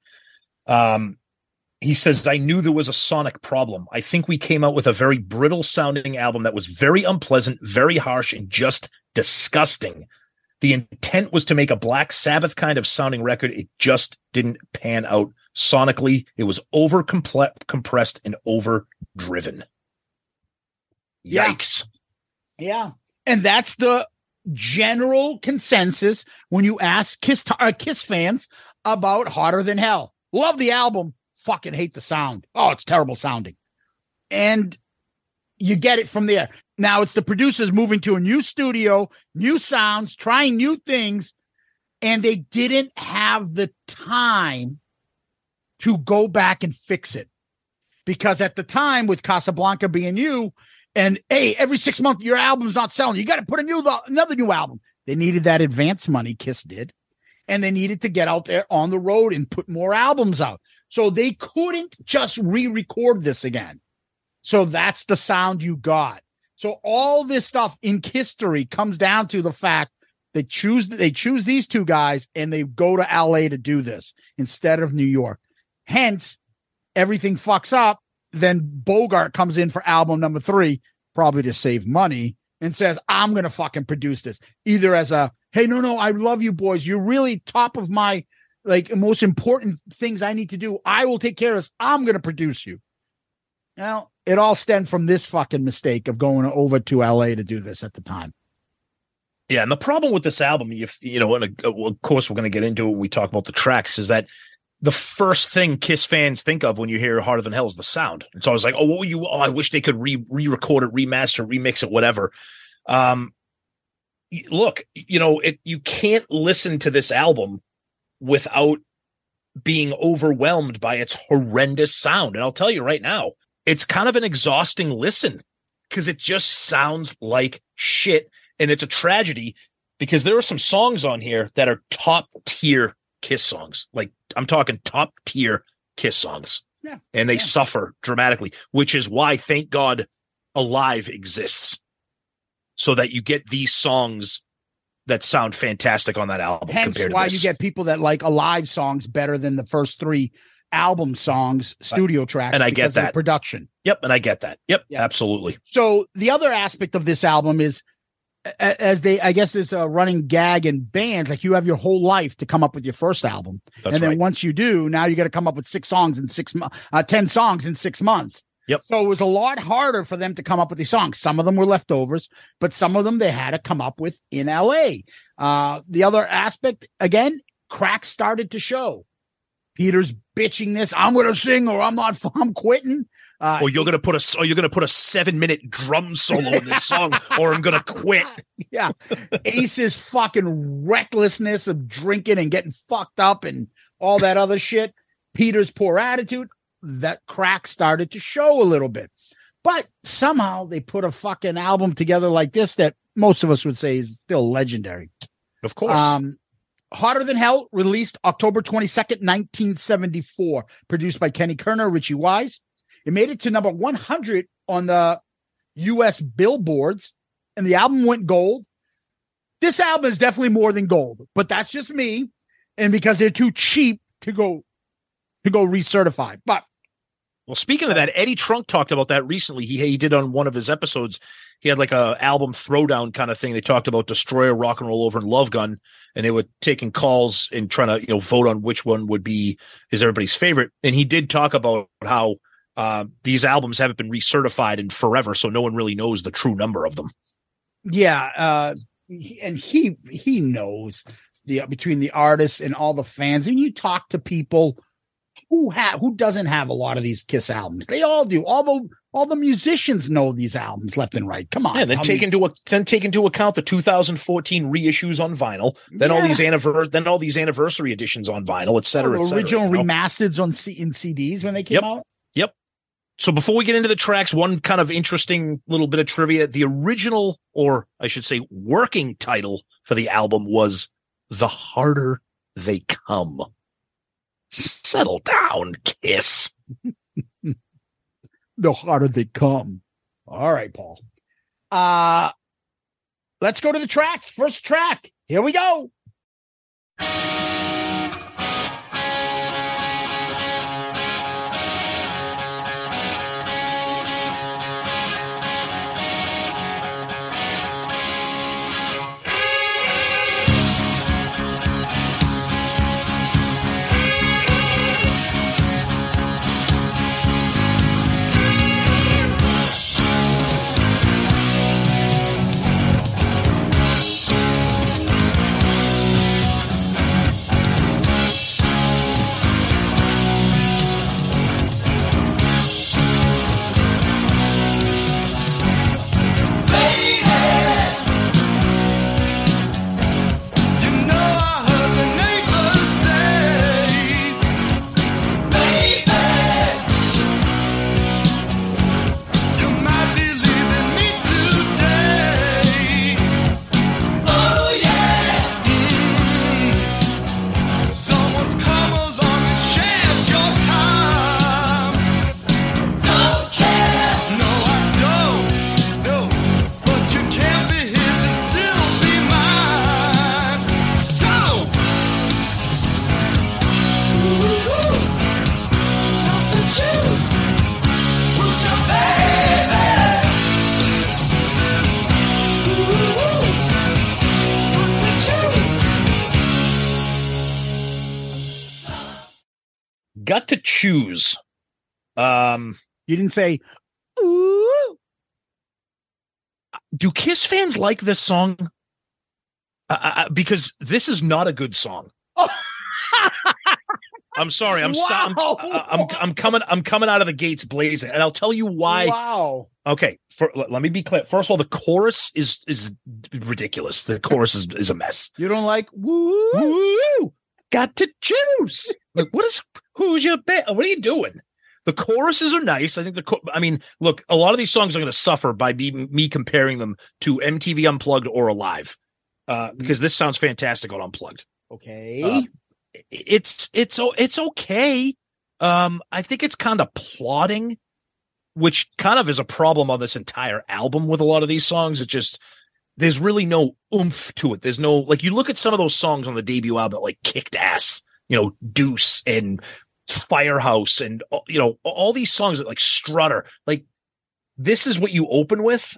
He says, I knew there was a sonic problem. I think we came out with a very brittle sounding album that was very unpleasant, very harsh, and just disgusting. The intent was to make a Black Sabbath kind of sounding record. It just didn't pan out sonically. It was over compressed and overdriven. Yikes. Yeah. And that's the general consensus when you ask Kiss fans about Harder Than Hell. Love the album. Fucking hate the sound. Oh, it's terrible sounding. And you get it from there. Now it's the producers moving to a new studio, new sounds, trying new things, and they didn't have the time to go back and fix it. Because at the time, with Casablanca being new, and hey, every 6 months your album's not selling, you got to put another new album. They needed that advance money, Kiss did, and they needed to get out there on the road and put more albums out. So they couldn't just re-record this again. So that's the sound you got. So all this stuff in history comes down to the fact they choose these two guys and they go to LA to do this instead of New York. Hence, everything fucks up. Then Bogart comes in for album number 3, probably to save money, and says, I'm going to fucking produce this. Either as a, hey, no, I love you boys. You're really top of my most important things I need to do. I will take care of this. I'm going to produce you. Now, it all stemmed from this fucking mistake of going over to LA to do this at the time. Yeah, and the problem with this album, and of course we're going to get into it when we talk about the tracks, is that the first thing Kiss fans think of when you hear Harder Than Hell is the sound. It's always like, I wish they could re-record it, remaster, remix it, whatever. Look, you can't listen to this album without being overwhelmed by its horrendous sound. And I'll tell you right now, it's kind of an exhausting listen because it just sounds like shit. And it's a tragedy because there are some songs on here that are top tier Kiss songs. Like I'm talking top tier Kiss songs. Yeah. And they suffer dramatically, which is why, thank God, Alive exists so that you get these songs that sound fantastic on that album. Hence why you get people that like Alive songs better than the first 3 album songs, studio tracks. And I get that. Of the production. Yep. And I get that. Yep. Absolutely. So the other aspect of this album is, I guess there's a running gag in bands, like you have your whole life to come up with your first album. That's then once you do, now you got to come up with 10 songs in 6 months. Yep. So it was a lot harder for them to come up with these songs. Some of them were leftovers, but some of them they had to come up with in LA. The other aspect, again, cracks started to show. Peter's bitching this, I'm going to sing or I'm quitting. Or you're gonna put a 7-minute drum solo in this song, or I'm gonna quit. Yeah. Ace's fucking recklessness of drinking and getting fucked up and all that other shit. Peter's poor attitude. That crack started to show a little bit. But somehow they put a fucking album together like this that most of us would say is still legendary. Of course. Hotter Than Hell, released October 22nd, 1974. Produced by Kenny Kerner, Richie Wise. It made it to number 100 on the U.S. billboards, and the album went gold. This album is definitely more than gold, but that's just me, and because they're too cheap to go recertify. But well, speaking of that, Eddie Trunk talked about that recently. He did on one of his episodes. He had like a album throwdown kind of thing. They talked about Destroyer, Rock and Roll Over, and Love Gun, and they were taking calls and trying to vote on which one is everybody's favorite. And he did talk about how these albums haven't been recertified in forever, so no one really knows the true number of them. Yeah, and he knows between the artists and all the fans. And you talk to people who doesn't have a lot of these Kiss albums. They all do. All the musicians know these albums left and right. Come on. Yeah, then take into account the 2014 reissues on vinyl, then all these anniversary editions on vinyl, et cetera, et cetera. Original remasters in CDs when they came out. Yep. So before we get into the tracks, one kind of interesting little bit of trivia. The original, or I should say working title for the album was The Harder They Come. Settle down, Kiss. The harder they come. All right, Paul. Let's go to the tracks. First track. Here we go. Got to choose. You didn't say, ooh. Do Kiss fans like this song? Because this is not a good song. I'm sorry. I'm coming out of the gates blazing, and I'll tell you why. Wow. Okay. Let me be clear. First of all, the chorus is ridiculous. The chorus is a mess. You don't like woo? Woo! Got to choose. Like, who's your bet? What are you doing? The choruses are nice. I think look, a lot of these songs are going to suffer by me comparing them to MTV Unplugged or Alive, because this sounds fantastic on Unplugged. Okay. It's okay. I think it's kind of plodding, which kind of is a problem on this entire album with a lot of these songs. It just, there's really no oomph to it. There's no, like, you look at some of those songs on the debut album that like kicked ass, Deuce and Firehouse and, all these songs that like Strutter, like this is what you open with.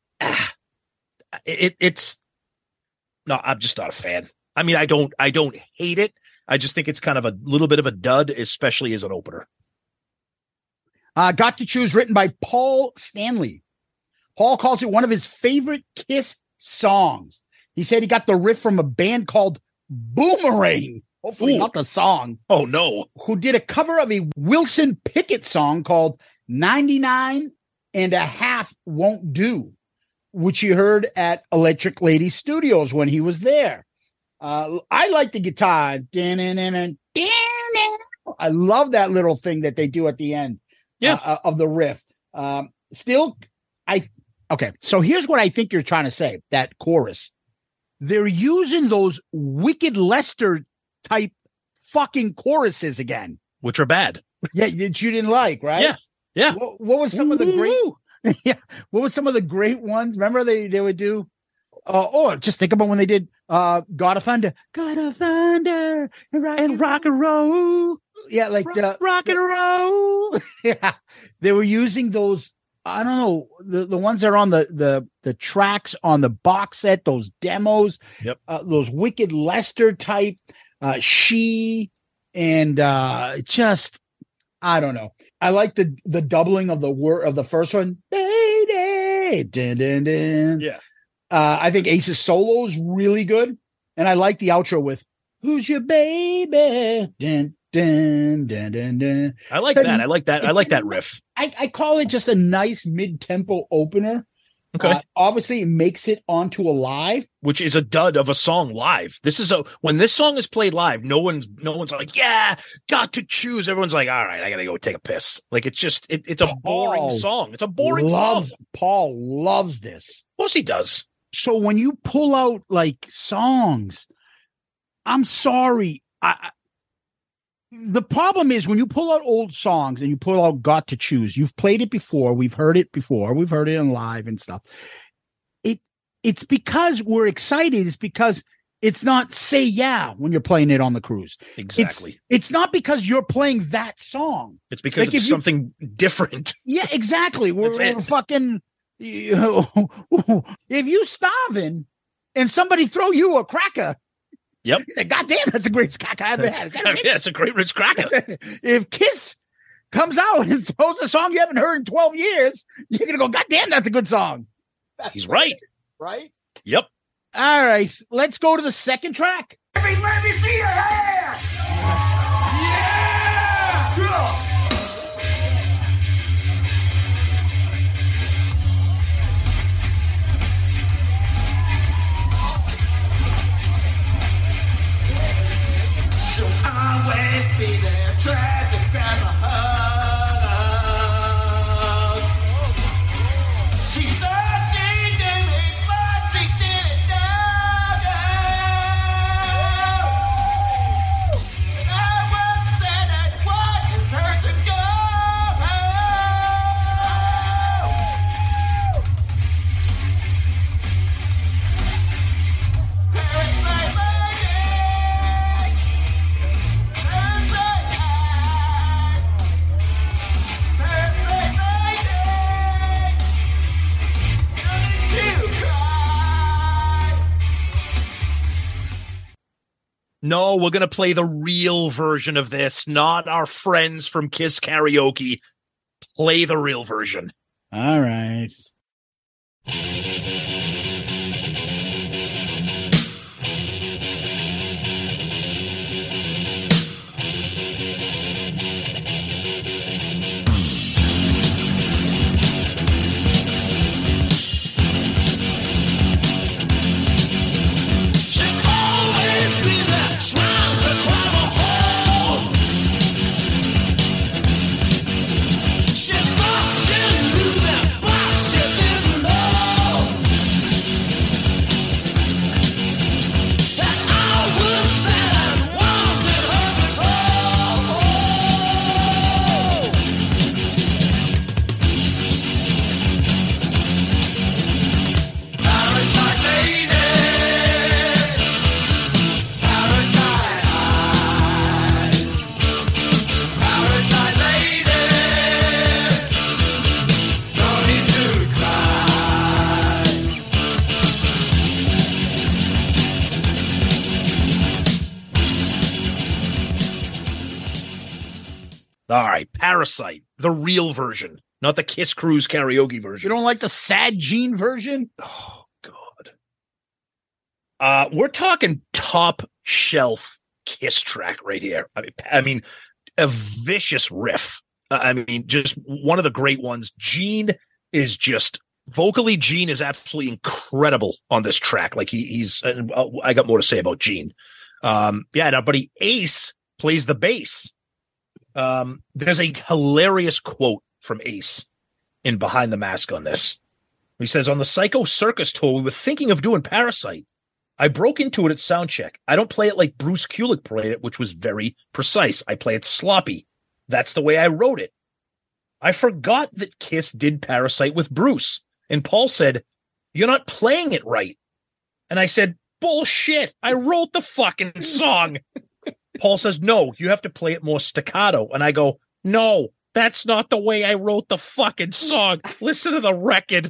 It's no, I'm just not a fan. I mean, I don't hate it. I just think it's kind of a little bit of a dud, especially as an opener. Got to Choose, written by Paul Stanley. Paul calls it one of his favorite Kiss songs. He said he got the riff from a band called Boomerang. Hopefully not the song. Oh, no. Who did a cover of a Wilson Pickett song called 99 and a half won't do, which you heard at Electric Lady Studios when he was there. I like the guitar. I love that little thing that they do at the end of the riff. Okay, so here's what I think you're trying to say, that chorus. They're using those Wicked Lester type fucking choruses again. Which are bad. Yeah, that you didn't like, right? Yeah. Yeah. What was some of the great what was some of the great ones? Remember they would do just think about when they did God of Thunder. God of Thunder and rock and roll. Yeah, like rock and roll. Yeah. They were using those, I don't know, the ones that are on the tracks on the box set, those demos, those Wicked Lester type, She, and just, I don't know. I like the doubling of the word of the first one. Dun, dun, dun. Yeah. I think Ace's solo is really good, and I like the outro with "Who's your baby?" Dun, dun, dun, dun, dun. I like that. I like that. I like that riff. I call it just a nice mid-tempo opener. Okay. Obviously, it makes it onto a live, which is a dud of a song live. When this song is played live, no one's like, yeah, got to choose. Everyone's like, all right, I gotta go take a piss. Like it's just it's a boring song. It's a boring song. Paul loves this. Of course he does. So when you pull out like songs, I'm sorry. The problem is when you pull out old songs and you pull out Got to Choose, you've played it before. We've heard it before. We've heard it in live and stuff. It's because we're excited. It's because it's not Say Yeah when you're playing it on the cruise. Exactly. It's not because you're playing that song. It's because it's something different. Yeah, exactly. We're fucking, if you starving and somebody throw you a cracker, yep. God damn, that's the greatest cracker I've ever had. Yeah, it's a great Ritz cracker. If Kiss comes out and throws a song you haven't heard in 12 years, you're going to go, God damn, that's a good song. He's right. Right? Yep. All right, let's go to the second track. Let me see your hands! Yeah! Cool. She'll always be there, trying to grab a hug. She thought she did it, but she did it now. I once said I wanted her to go. Parasite No, we're going to play the real version of this, not our friends from Kiss Karaoke. Play the real version. All right. All right, Parasite, the real version, not the Kiss Cruise Karaoke version. You don't like the Sad Gene version? Oh, God. We're talking top shelf Kiss track right here. I mean, a vicious riff. I mean, just one of the great ones. Gene is just vocally. Gene is absolutely incredible on this track. Like he's. I got more to say about Gene. Our buddy Ace plays the bass. There's a hilarious quote from Ace in Behind the Mask on this. He says, on the Psycho Circus tour, we were thinking of doing Parasite. I broke into it at soundcheck. I don't play it like Bruce Kulick played it, which was very precise. I play it sloppy. That's the way I wrote it. I forgot that Kiss did Parasite with Bruce. And Paul said, you're not playing it right. And I said, bullshit. I wrote the fucking song. Paul says, no, you have to play it more staccato. And I go, no, that's not the way I wrote the fucking song. Listen to the record.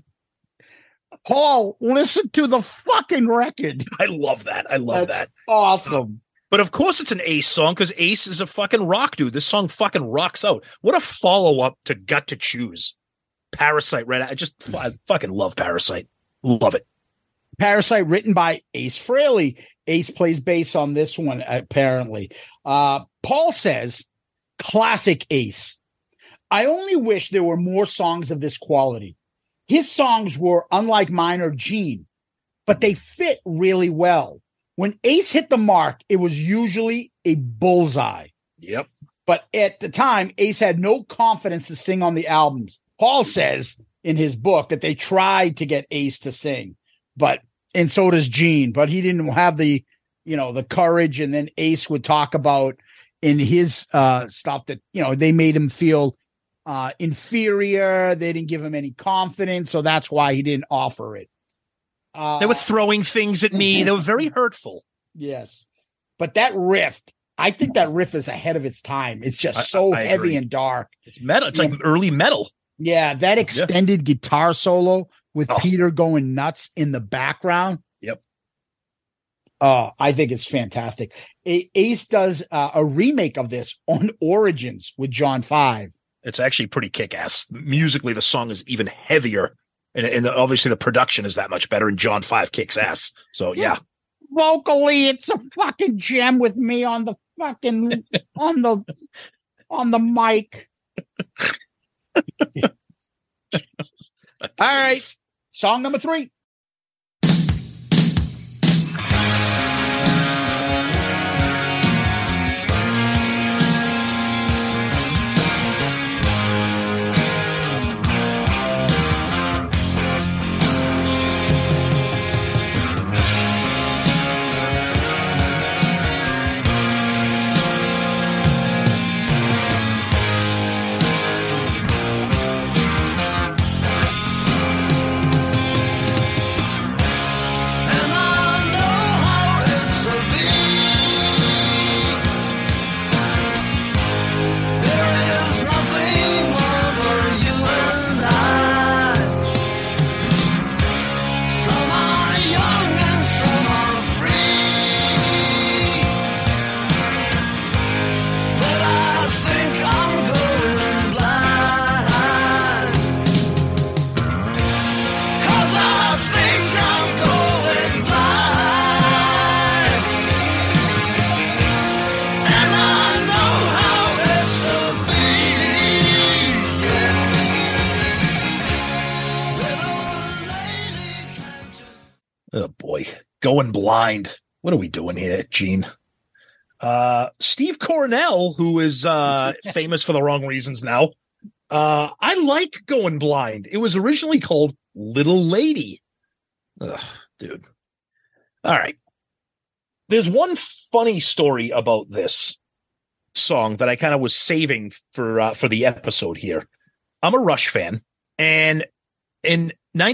Paul, listen to the fucking record. I love that. I love that. Awesome. But of course it's an Ace song because Ace is a fucking rock dude. This song fucking rocks out. What a follow-up to Got to Choose. Parasite, right? I fucking love Parasite. Love it. Parasite, written by Ace Frehley. Ace plays bass on this one, apparently. Paul says, classic Ace. I only wish there were more songs of this quality. His songs were unlike mine or Gene, but they fit really well. When Ace hit the mark, it was usually a bullseye. Yep. But at the time, Ace had no confidence to sing on the albums. Paul says in his book that they tried to get Ace to sing, and so does Gene, but he didn't have the courage. And then Ace would talk about in his stuff that, they made him feel inferior. They didn't give him any confidence. So that's why he didn't offer it. They were throwing things at me. They were very hurtful. Yes. But that riff, I think that riff is ahead of its time. It's just so heavy and dark. It's metal. It's like early metal. Yeah. That extended guitar solo with Peter going nuts in the background. Yep. Oh, I think it's fantastic. Ace does a remake of this on Origins with John 5. It's actually pretty kick-ass. Musically, the song is even heavier. And obviously the production is that much better. And John 5 kicks ass. So, yeah. Vocally, it's a fucking gem with me on the fucking, on the mic. All right. Song number 3. Oh boy, going blind. What are we doing here, Gene? Steve Cornell, who is famous for the wrong reasons now. I like Going Blind. It was originally called Little Lady. Ugh, dude. All right. There's one funny story about this song that I kind of was saving for the episode here. I'm a Rush fan, and in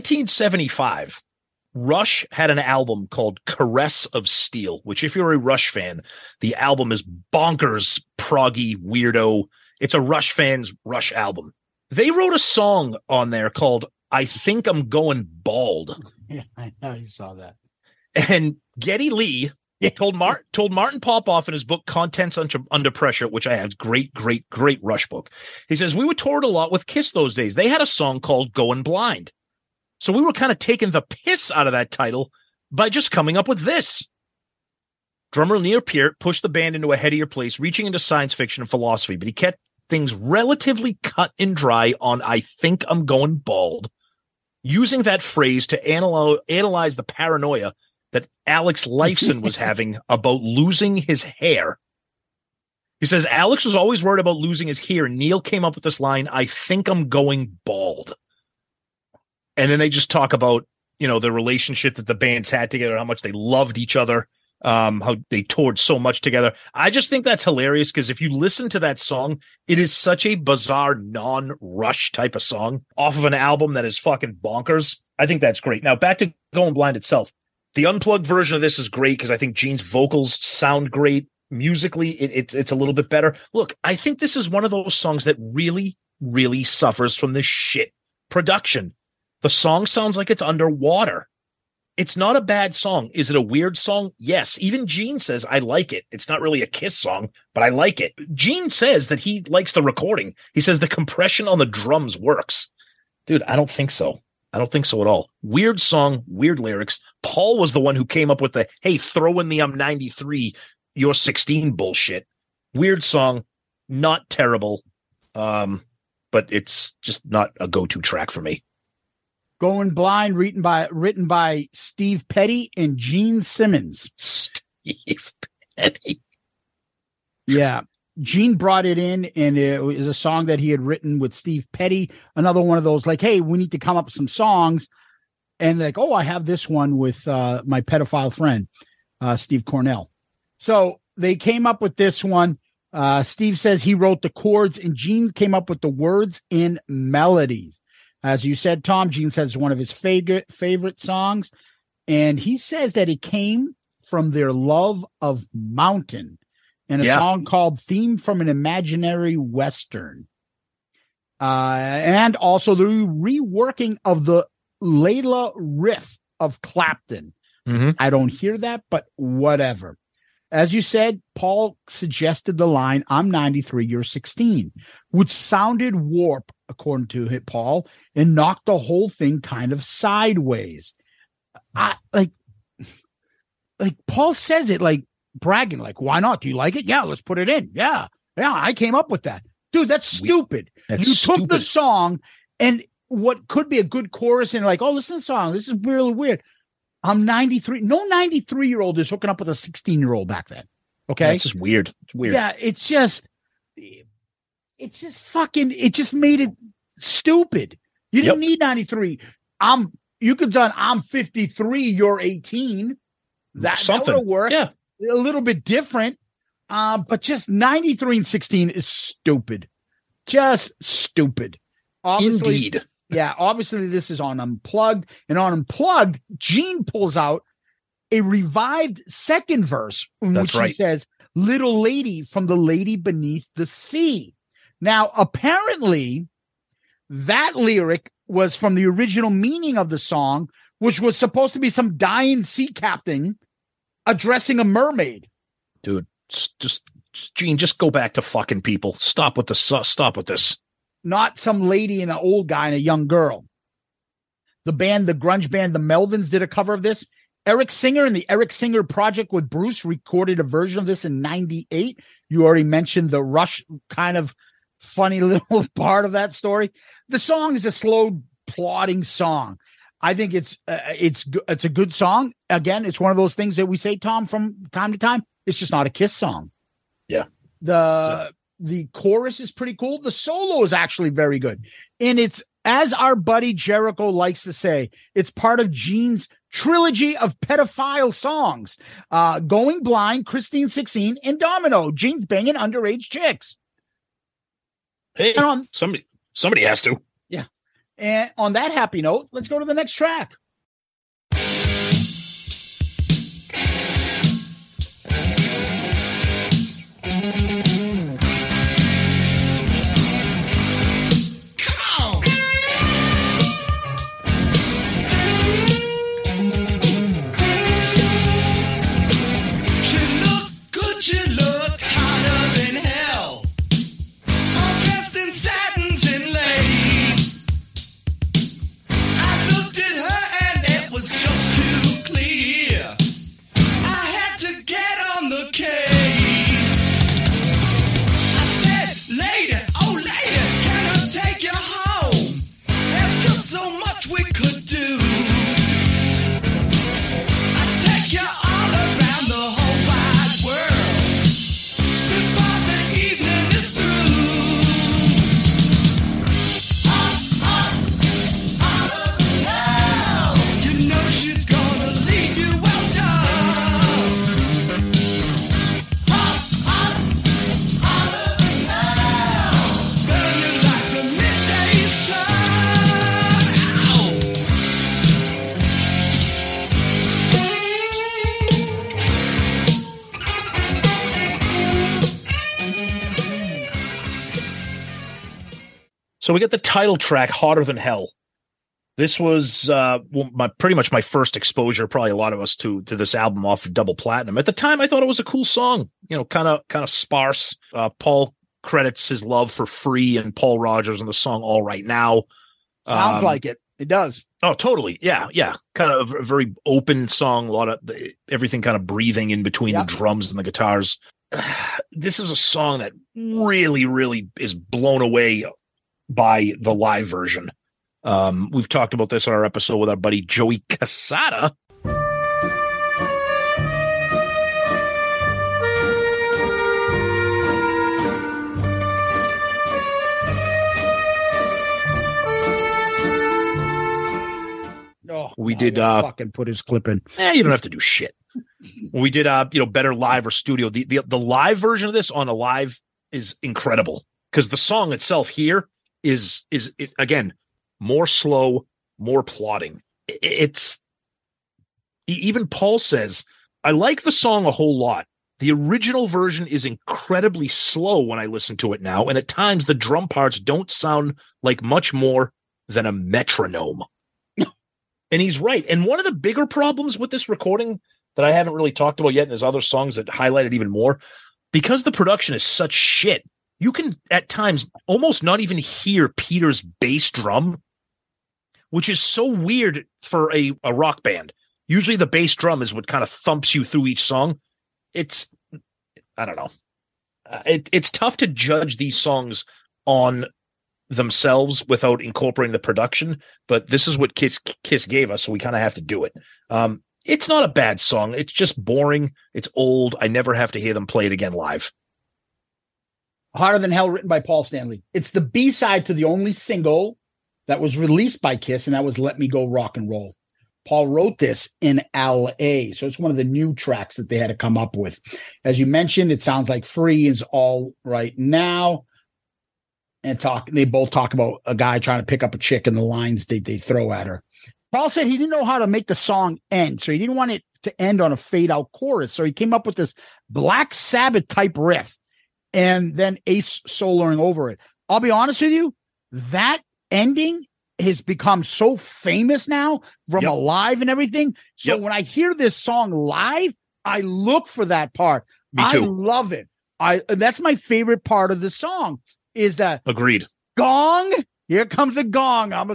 1975, Rush had an album called Caress of Steel, which if you're a Rush fan, the album is bonkers, proggy, weirdo. It's a Rush fan's Rush album. They wrote a song on there called I Think I'm Going Bald. Yeah, I know you saw that. And Geddy Lee told Martin Popoff in his book Contents Under Pressure, which I have, great Rush book. He says, we were toured a lot with Kiss those days. They had a song called Going Blind. So we were kind of taking the piss out of that title by just coming up with this. Drummer Neil Peart pushed the band into a headier place, reaching into science fiction and philosophy, but he kept things relatively cut and dry on I think I'm going bald, using that phrase to analyze the paranoia that Alex Lifeson was having about losing his hair. He says, Alex was always worried about losing his hair. Neil came up with this line, I think I'm going bald. And then they just talk about, the relationship that the bands had together, how much they loved each other, how they toured so much together. I just think that's hilarious because if you listen to that song, it is such a bizarre non-Rush type of song off of an album that is fucking bonkers. I think that's great. Now, back to Going Blind itself. The unplugged version of this is great because I think Gene's vocals sound great. Musically, it's a little bit better. Look, I think this is one of those songs that really, really suffers from this shit production. The song sounds like it's underwater. It's not a bad song. Is it a weird song? Yes. Even Gene says, I like it. It's not really a Kiss song, but I like it. Gene says that he likes the recording. He says the compression on the drums works. Dude, I don't think so. I don't think so at all. Weird song, weird lyrics. Paul was the one who came up with the, hey, throw in the I'm 93, you're 16 bullshit. Weird song, not terrible, but it's just not a go-to track for me. Going Blind, written by Steve Petty and Gene Simmons. Steve Petty. Yeah. Gene brought it in, and it was a song that he had written with Steve Petty. Another one of those, like, hey, we need to come up with some songs. And like, oh, I have this one with my pedophile friend, Steve Cornell. So they came up with this one. Steve says he wrote the chords, and Gene came up with the words and melodies. As you said, Tom, Gene says it's one of his favorite songs. And he says that it came from their love of mountain in a song called Theme from an Imaginary Western. And also the reworking of the Layla riff of Clapton. Mm-hmm. I don't hear that, but whatever. As you said, Paul suggested the line, I'm 93, you're 16, which sounded warped, according to Paul, and knocked the whole thing kind of sideways. Like Paul says it like bragging, like, why not? Do you like it? Yeah, let's put it in. Yeah, I came up with that. Dude, that's stupid. You took the song and what could be a good chorus and like, oh, listen to the song. This is really weird. I'm 93. No 93-year-old is hooking up with a 16-year-old back then. Okay. It's just weird. It's weird. Yeah. It just made it stupid. You didn't need 93. You could have done, I'm 53. You're 18. That would have worked. Yeah. A little bit different. But just 93 and 16 is stupid. Just stupid. Obviously, indeed. Yeah, obviously this is on Unplugged, and on Unplugged, Gene pulls out a revived second verse in which he says, little lady from the lady beneath the sea. Now, apparently, that lyric was from the original meaning of the song, which was supposed to be some dying sea captain addressing a mermaid. Dude, Gene, just go back to fucking people. Stop with this. Not some lady and an old guy and a young girl. The grunge band, the Melvins, did a cover of this. Eric Singer and the Eric Singer Project with Bruce recorded a version of this in 98. You already mentioned the Rush kind of funny little part of that story. The song is a slow, plodding song. I think it's a good song. Again, it's one of those things that we say, Tom, from time to time. It's just not a Kiss song. Yeah. The chorus is pretty cool. The solo is actually very good. And it's, as our buddy Jericho likes to say, it's part of Gene's trilogy of pedophile songs. Going Blind, Christine 16, and Domino. Gene's banging underage chicks. Hey, somebody has to. Yeah. And on that happy note, let's go to the next track. Her So we got the title track, Hotter Than Hell. This was pretty much my first exposure, probably a lot of us, to this album off of Double Platinum. At the time, I thought it was a cool song, kind of sparse. Paul credits his love for Free and Paul Rogers on the song All Right Now. Sounds like it. It does. Oh, totally. Yeah. Kind of a very open song, a lot of everything kind of breathing in between the drums and the guitars. This is a song that really, really is blown away by the live version. We've talked about this on our episode with our buddy Joey Casada. We did fucking put his clip in. You don't have to do shit. We did Better Live or Studio. The live version of this on a live is incredible because the song itself here is again more slow, more plodding. It's even Paul says, I like the song a whole lot. The original version is incredibly slow when I listen to it now, and at times the drum parts don't sound like much more than a metronome. And he's right. And one of the bigger problems with this recording that I haven't really talked about yet, and there's other songs that highlight it even more, because the production is such shit, you can at times almost not even hear Peter's bass drum, which is so weird for a rock band. Usually the bass drum is what kind of thumps you through each song. I don't know. It's tough to judge these songs on themselves without incorporating the production, but this is what Kiss gave us, so we kind of have to do it. It's not a bad song. It's just boring. It's old. I never have to hear them play it again live. Hotter Than Hell, written by Paul Stanley. It's the B-side to the only single that was released by Kiss, and that was Let Me Go Rock and Roll. Paul wrote this in L.A., so it's one of the new tracks that they had to come up with. As you mentioned, it sounds like Free is All Right Now. And they both talk about a guy trying to pick up a chick and the lines they throw at her. Paul said he didn't know how to make the song end, so he didn't want it to end on a fade-out chorus. So he came up with this Black Sabbath type riff and then Ace soloing over it. I'll be honest with you, that ending has become so famous now from live and everything. So when I hear this song live, I look for that part. Me too. I love it. That's my favorite part of the song. Is that agreed? Gong. Here comes a gong. I'm a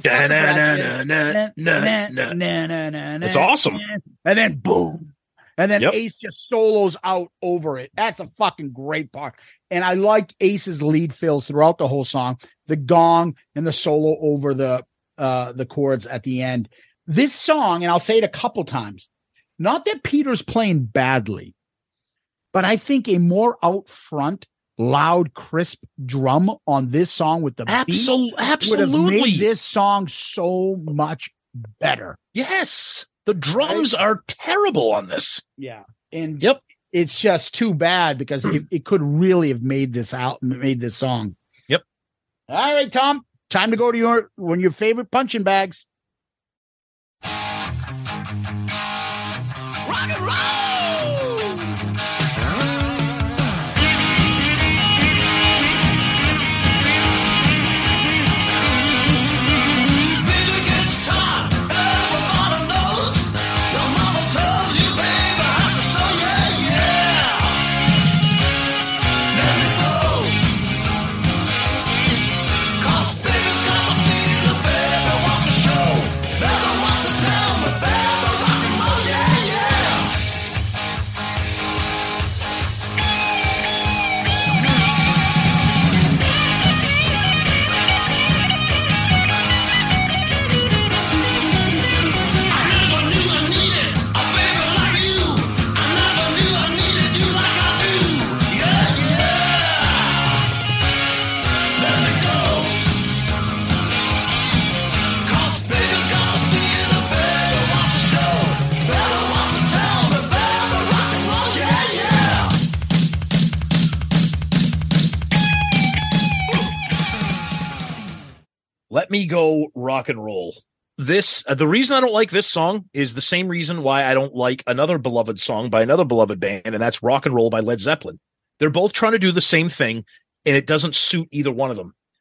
It's awesome. And then boom. And then Ace just solos out over it. That's a fucking great part. And I like Ace's lead fills throughout the whole song. The gong and the solo over the chords at the end. This song, and I'll say it a couple times, not that Peter's playing badly, but I think a more out front, loud, crisp drum on this song with the beat would have made this song so much better. Yes, the drums are terrible on this. Yeah, and it's just too bad because it could really have made this song. Yep. All right, Tom, time to go to one of your favorite punching bags. Rock and roll. Let Me Go Rock and Roll. The reason I don't like this song is the same reason why I don't like another beloved song by another beloved band, and that's Rock and Roll by Led Zeppelin. They're both trying to do the same thing, and it doesn't suit either one of them.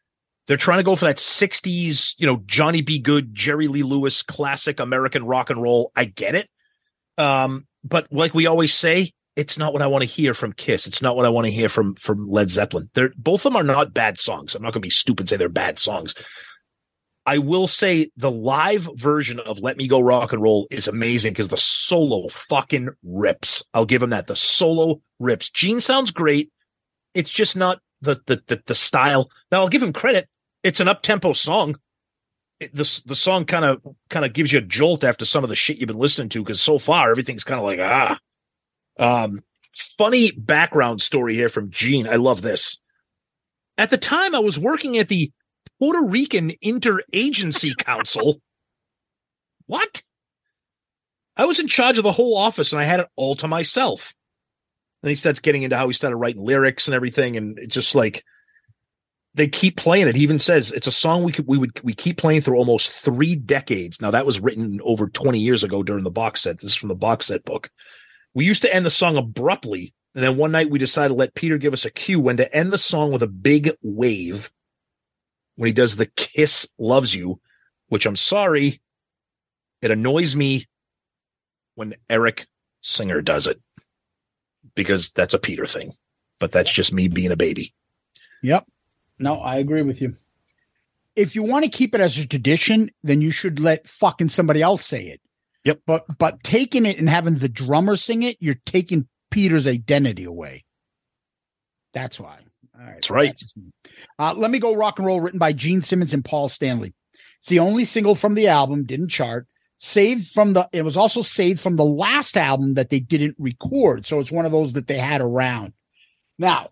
They're trying to go for that 60s, Johnny B. Good, Jerry Lee Lewis, classic American rock and roll. I get it. But like we always say, it's not what I want to hear from Kiss. It's not what I want to hear from Led Zeppelin. Both of them are not bad songs. I'm not going to be stupid and say they're bad songs. I will say the live version of Let Me Go Rock and Roll is amazing because the solo fucking rips. I'll give him that. The solo rips. Gene sounds great. It's just not the style. Now I'll give him credit. It's an up-tempo song. The song kind of gives you a jolt after some of the shit you've been listening to, because so far everything's kind of like funny background story here from Gene. I love this. At the time, I was working at the Puerto Rican Interagency Council. What? I was in charge of the whole office, and I had it all to myself. And he starts getting into how he started writing lyrics and everything, and it's just like they keep playing it. He even says it's a song we keep playing through almost 3 decades. Now that was written over 20 years ago during the box set. This is from the box set book. We used to end the song abruptly, and then one night we decided to let Peter give us a cue when to end the song with a big wave when he does the Kiss Loves You, which I'm sorry, it annoys me when Eric Singer does it because that's a Peter thing, but that's just me being a baby. Yep. No, I agree with you. If you want to keep it as a tradition, then you should let fucking somebody else say it. Yep. But taking it and having the drummer sing it, you're taking Peter's identity away. That's why. All right. That's right. Let Me Go Rock and Roll, written by Gene Simmons and Paul Stanley. It's the only single from the album, didn't chart. It was also saved from the last album that they didn't record. So it's one of those that they had around. Now,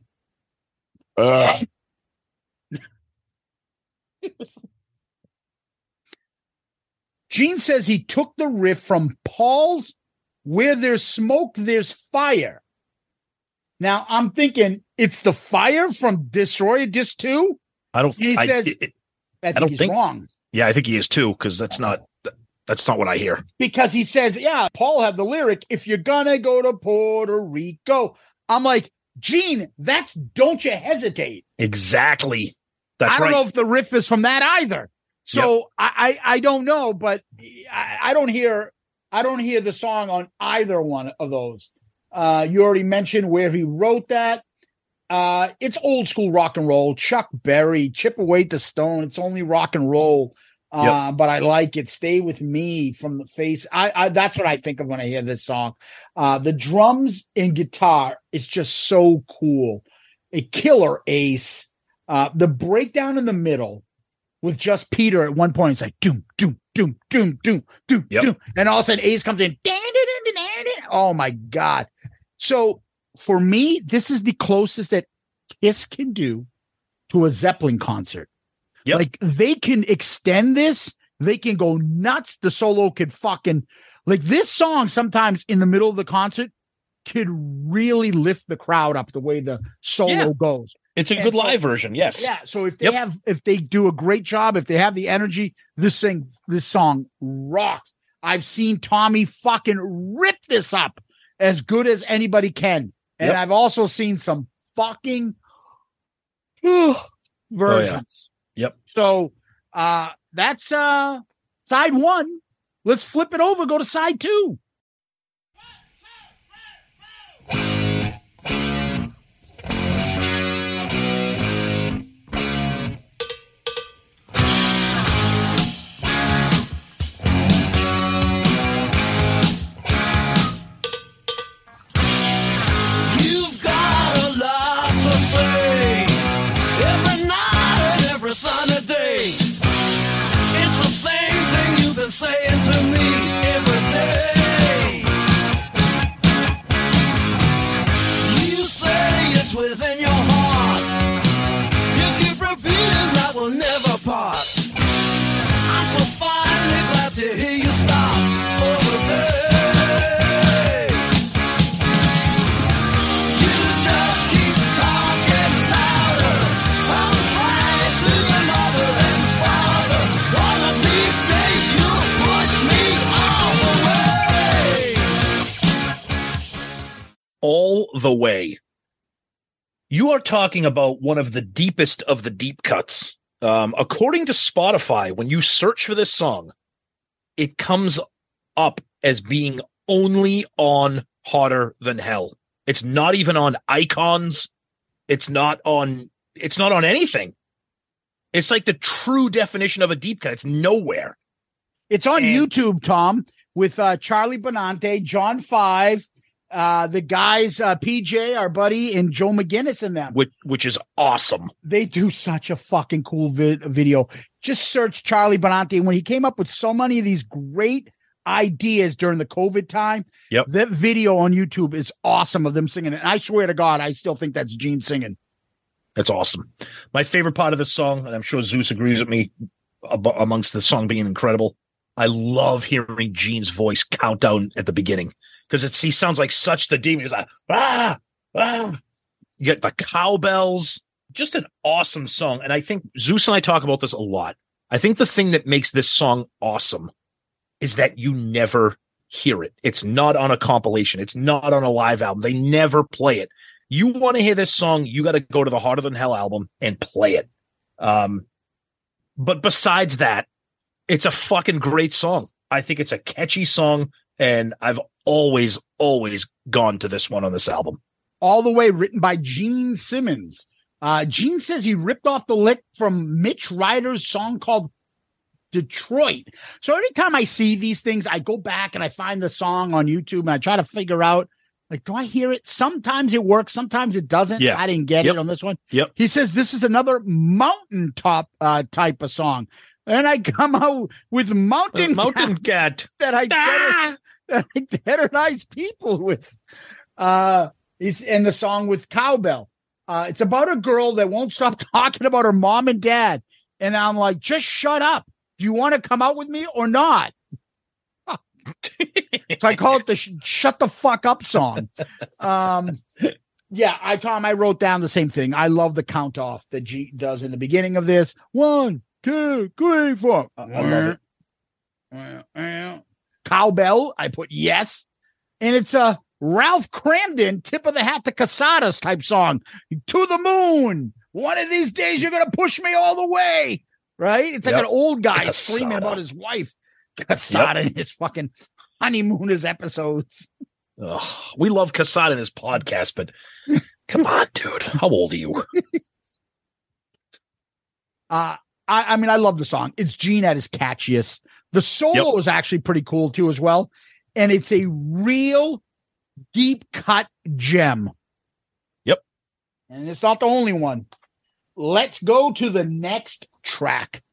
Gene says he took the riff from Paul's Where There's Smoke, There's Fire. Now, I'm thinking it's the fire from Destroyer Disc 2. I don't think he's wrong. Yeah, I think he is too, because that's not what I hear. Because he says, yeah, Paul had the lyric, if you're gonna go to Puerto Rico. I'm like, Gene, that's Don't You Hesitate. Exactly. That's right. I don't know if the riff is from that either. So yep. I don't know, but I don't hear the song on either one of those. You already mentioned where he wrote that. It's old school rock and roll. Chuck Berry, Chip Away at the Stone. It's only rock and roll. But I like it. Stay With Me from the Face. I that's what I think of when I hear this song. The drums and guitar is just so cool. A killer ace. The breakdown in the middle with just Peter at one point, it's like doom, doom, doom, doom, doom, doom, doom. And all of a sudden Ace comes in. Oh my God. So for me, this is the closest that Kiss can do to a Zeppelin concert. Yep. Like they can extend this. They can go nuts. The solo could fucking like this song sometimes in the middle of the concert could really lift the crowd up the way the solo goes. It's a good live version. Yes. Yeah. So if they do a great job, if they have the energy, this song rocks. I've seen Tommy fucking rip this up as good as anybody can. And I've also seen some fucking versions. Oh, yeah. Yep. So that's side 1. Let's flip it over. Go to side 2. Saying to me every day, you say it's within your heart, you keep repeating that we'll never part. I'm so finally glad to hear you stop over there. You just keep talking louder, I'm crying to your mother and father. One of these days you'll push me all the way. All the way. You are talking about one of the deepest of the deep cuts According to Spotify, when you search for this song, it comes up as being only on Hotter Than Hell. It's not even on Icons. It's not on anything. It's like the true definition of a deep cut. It's nowhere. It's on YouTube, Tom, with Charlie Benante, John Five, the guys, PJ, our buddy, and Joe McGinnis in them. Which is awesome. They do such a fucking cool video. Just search Charlie Benante. When he came up with so many of these great ideas during the COVID time, that video on YouTube is awesome of them singing it. And I swear to God, I still think that's Gene singing. That's awesome. My favorite part of this song, and I'm sure Zeus agrees with me amongst the song being incredible, I love hearing Gene's voice count down at the beginning because he sounds like such the demon. He's like, ah. You get the cowbells, just an awesome song. And I think Zeus and I talk about this a lot. I think the thing that makes this song awesome is that you never hear it. It's not on a compilation. It's not on a live album. They never play it. You want to hear this song, you got to go to the Harder Than Hell album and play it. But besides that, it's a fucking great song. I think it's a catchy song, and I've always gone to this one on this album. All the way written by Gene Simmons. Gene says he ripped off the lick from Mitch Ryder's song called Detroit. So every time I see these things, I go back and I find the song on YouTube and I try to figure out, like, do I hear it? Sometimes it works. Sometimes it doesn't. Yeah. I didn't get it on this one. Yep. He says this is mountaintop type of song. And I come out with Mountain Cat that I terrorize people with. He's in the song with Cowbell. It's about a girl that won't stop talking about her mom and dad. And I'm like, just shut up. Do you want to come out with me or not? So I call it the shut the fuck up song. Yeah, I wrote down the same thing. I love the count off that G does in the beginning of this. 1, 2, 3, 4. I love it. Cowbell, I put yes. And it's a Ralph Cramden, tip of the hat to Casadas type song. To the moon. One of these days you're going to push me all the way. Right? It's like an old guy screaming about his wife. Casada in his fucking honeymooners episodes. We love Casada in his podcast, but come on, dude. How old are you? I mean, I love the song. It's Gene at his catchiest. The solo is actually pretty cool too, as well. And it's a real deep cut gem. Yep. And it's not the only one. Let's go to the next track.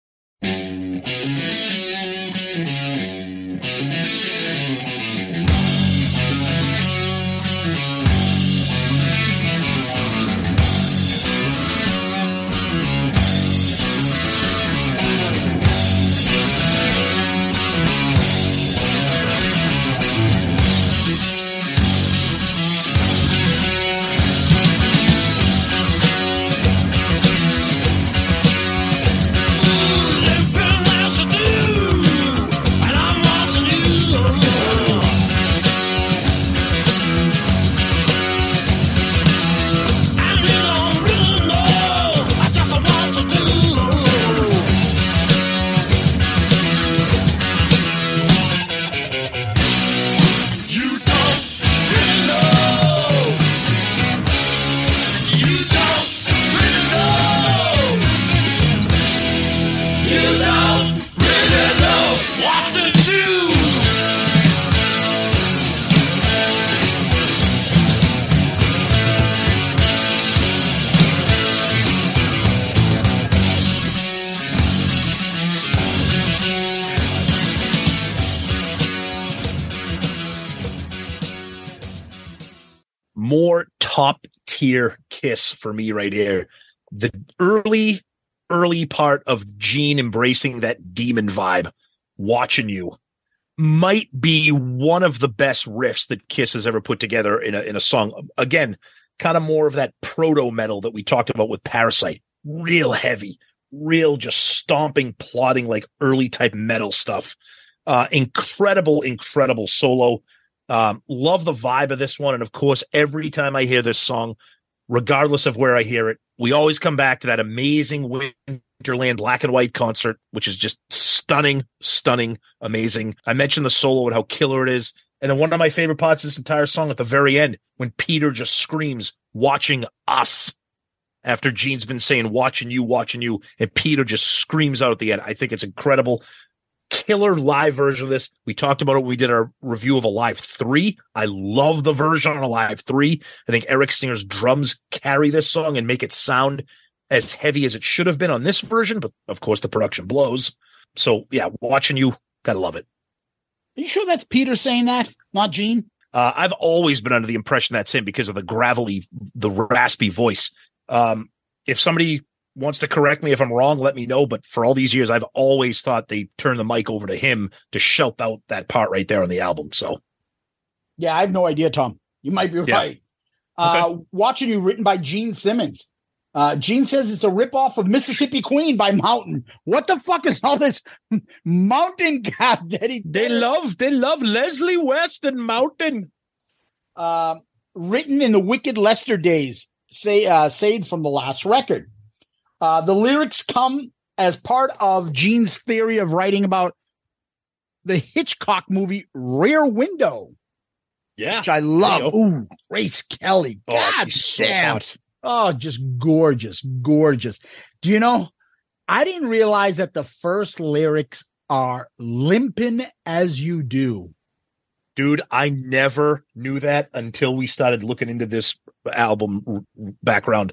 More top tier Kiss for me right here. The early part of Gene embracing that demon vibe, Watching You, might be one of the best riffs that Kiss has ever put together in a song. Again, kind of more of that proto metal that we talked about with Parasite. Real heavy, real just stomping, plodding, like early type metal stuff. Incredible solo. Love the vibe of this one. And of course, every time I hear this song, regardless of where I hear it, we always come back to that amazing Winter Winterland Black and White concert, which is just stunning, amazing. I mentioned the solo and how killer it is. And then one of my favorite parts of this entire song at the very end, when Peter just screams, watching us, after Gene's been saying, watching you, and Peter just screams out at the end. I think it's incredible. Killer live version of this. We talked about it when we did our review of Alive 3. I love the version on Alive 3. I think Eric Singer's drums carry this song and make it sound as heavy as it should have been on this version, but of course the production blows. So yeah, watching you, gotta love it. Are you sure that's Peter saying that, not Gene? I've always been under the impression that's him because of the raspy voice. If somebody wants to correct me if I'm wrong, let me know. But for all these years, I've always thought they turned the mic over to him to shout out that part right there on the album. So, yeah, I have no idea, Tom. You might be right. Okay. Watching You, written by Gene Simmons. Gene says it's a ripoff of Mississippi Queen by Mountain. What the fuck is all this Mountain gap that he They love Leslie West and Mountain. Written in the Wicked Lester days, saved from the last record. The lyrics come as part of Gene's theory of writing about the Hitchcock movie Rear Window. Yeah. Which I love. Ooh, Grace Kelly. God she's damn. So hot. Oh, just gorgeous. Do you know, I didn't realize that the first lyrics are limpin' as you do. Dude, I never knew that until we started looking into this album background.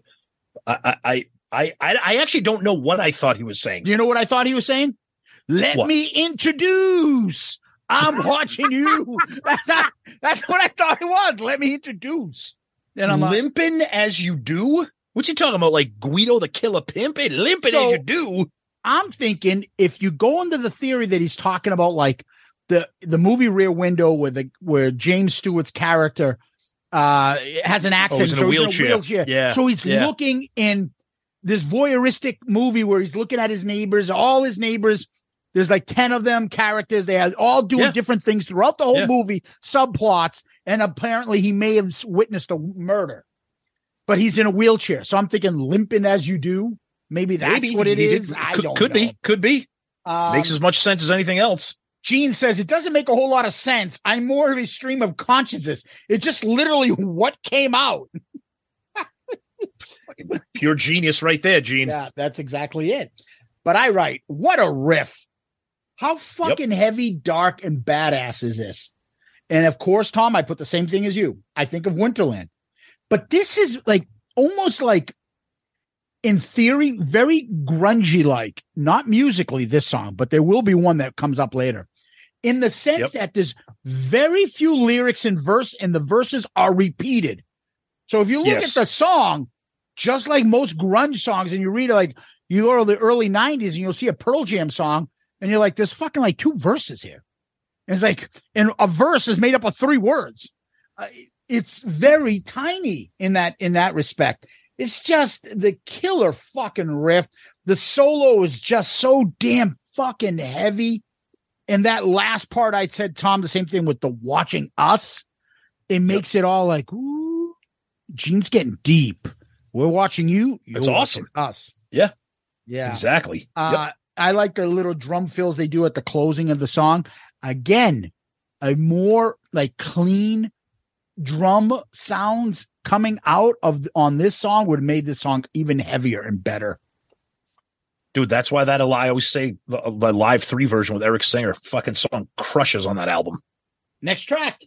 I actually don't know what I thought he was saying. Do you know what I thought he was saying? Let me introduce. I'm watching you. That's what I thought it was. Let me introduce. And I'm limping as you do? What's he talking about? Like Guido the Killer Pimp? Hey, limping as you do. I'm thinking if you go into the theory that he's talking about, like the movie Rear Window, where James Stewart's character has an accident, he's in a wheelchair. Yeah. So he's looking in this voyeuristic movie where he's looking at his neighbors, all his neighbors. There's like 10 of them characters. They are all doing different things throughout the whole movie, subplots. And apparently he may have witnessed a murder, but he's in a wheelchair. So I'm thinking limping as you do. Maybe that's what it is. Could be. Makes as much sense as anything else. Gene says it doesn't make a whole lot of sense. I'm more of a stream of consciousness. It's just literally what came out. Pure genius right there, Gene. Yeah, that's exactly it. But I write, what a riff. How fucking heavy, dark, and badass is this? And of course, Tom, I put the same thing as you. I think of Winterland. But this is like almost like, in theory, very grungy-like. Not musically, this song, but there will be one that comes up later. In the sense that there's very few lyrics in verse, and the verses are repeated. So if you look at the song, just like most grunge songs, and you read like, you go to the early 90s and you'll see a Pearl Jam song, and you're like, there's fucking like 2 verses here. And it's like, and a verse is made up of 3 words. It's very tiny in that respect. It's just the killer fucking riff. The solo is just so damn fucking heavy. And that last part, I said, Tom, the same thing with the watching us. It makes it all like, ooh, Gene's getting deep. We're watching you. That's awesome. Us. Yeah. Yeah. Exactly. I like the little drum fills they do at the closing of the song. Again, a more like clean drum sounds coming out on this song would have made this song even heavier and better. Dude, that's why I always say the Live 3 version with Eric Singer fucking song crushes on that album. Next track.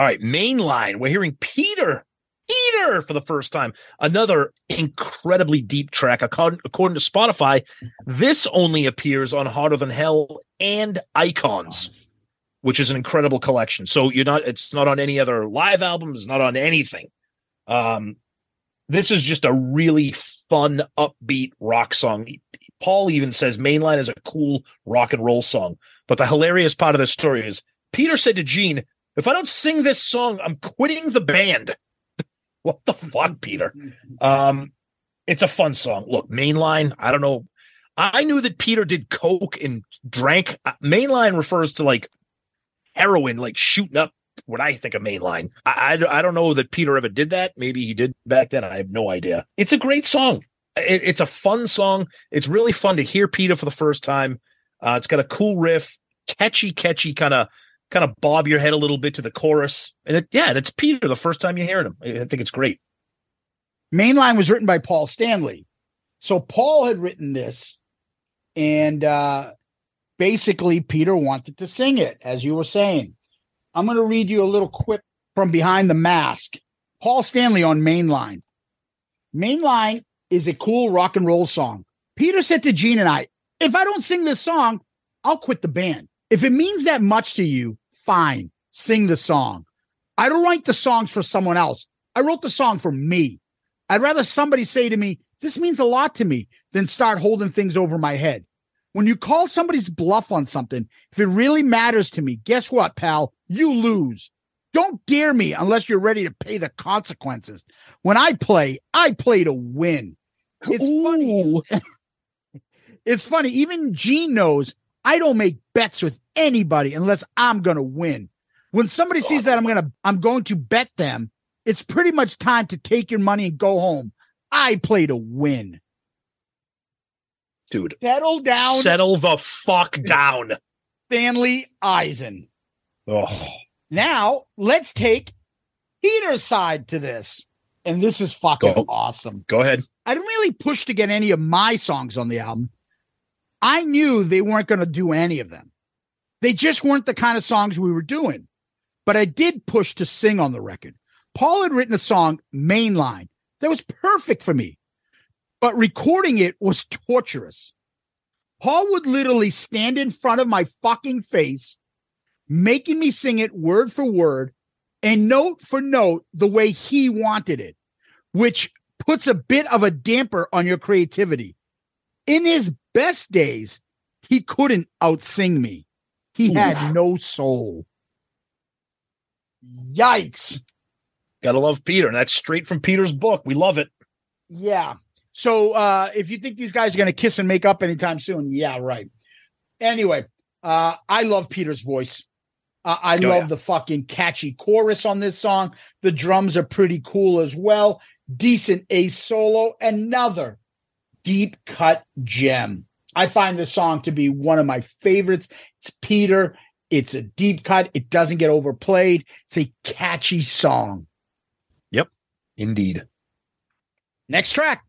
right, Mainline. We're hearing Peter for the first time. Another incredibly deep track. According to Spotify, this only appears on Harder Than Hell and Icons, which is an incredible collection. So it's not on any other live album. It's not on anything. This is just a really fun, upbeat rock song. Paul even says Mainline is a cool rock and roll song. But the hilarious part of the story is Peter said to Gene, if I don't sing this song, I'm quitting the band. What the fuck, Peter? It's a fun song. Look, Mainline, I don't know. I knew that Peter did coke and drank. Mainline refers to like heroin, like shooting up what I think of Mainline. I don't know that Peter ever did that. Maybe he did back then. I have no idea. It's a great song. It's a fun song. It's really fun to hear Peter for the first time. It's got a cool riff, catchy, kind of bob your head a little bit to the chorus. And it's Peter the first time you hear him. I think it's great. Mainline was written by Paul Stanley. So Paul had written this, and basically Peter wanted to sing it, as you were saying. I'm going to read you a little quip from Behind the Mask. Paul Stanley on Mainline. Mainline is a cool rock and roll song. Peter said to Gene and I, if I don't sing this song, I'll quit the band. If it means that much to you, fine, sing the song. I don't write the songs for someone else. I wrote the song for me. I'd rather somebody say to me, this means a lot to me, than start holding things over my head. When you call somebody's bluff on something, if it really matters to me, guess what, pal? You lose. Don't dare me unless you're ready to pay the consequences. When I play to win. It's funny. It's funny. Even Gene knows I don't make bets with anybody unless I'm going to win. When somebody sees that I'm going to bet them, it's pretty much time to take your money and go home. I play to win. Dude. Settle down. Settle the fuck down. Stanley Eisen. Oh. Now, let's take Peter's side to this. And this is fucking awesome. Go ahead. I didn't really push to get any of my songs on the album. I knew they weren't going to do any of them. They just weren't the kind of songs we were doing. But I did push to sing on the record. Paul had written a song, Mainline, that was perfect for me. But recording it was torturous. Paul would literally stand in front of my fucking face, making me sing it word for word and note for note the way he wanted it, which puts a bit of a damper on your creativity. In his best days, he couldn't outsing me. He had no soul. Yikes. Gotta love Peter, and that's straight from Peter's book. We love it. Yeah. So if you think these guys are going to kiss and make up anytime soon, yeah, right. Anyway, I love Peter's voice. I love the fucking catchy chorus on this song. The drums are pretty cool as well. Decent ace solo. Another deep cut gem. I find this song to be one of my favorites. It's Peter. It's a deep cut. It doesn't get overplayed. It's a catchy song. Yep, indeed. Next track.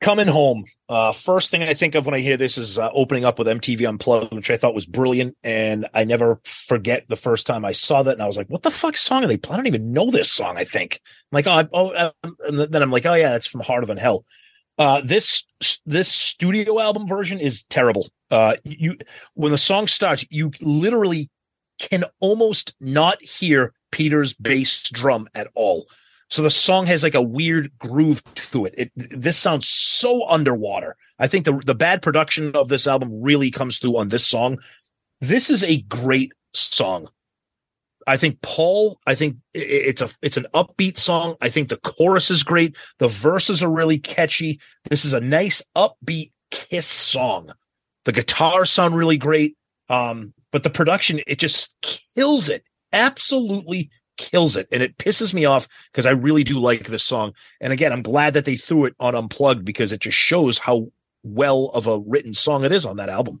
Coming home. First thing I think of when I hear this is opening up with MTV Unplugged, which I thought was brilliant. And I never forget the first time I saw that. And I was like, what the fuck song are they playing? I don't even know this song, I think. I'm like, and then I'm like, oh, yeah, that's from Harder Than Hell. This studio album version is terrible. When the song starts, you literally can almost not hear Peter's bass drum at all. So the song has like a weird groove to it. This sounds so underwater. I think the bad production of this album really comes through on this song. This is a great song. I think it's an upbeat song. I think the chorus is great. The verses are really catchy. This is a nice upbeat Kiss song. The guitars sound really great. But the production, it just kills it. Absolutely kills it. And it pisses me off because I really do like this song. And again, I'm glad that they threw it on Unplugged because it just shows how well of a written song it is on that album.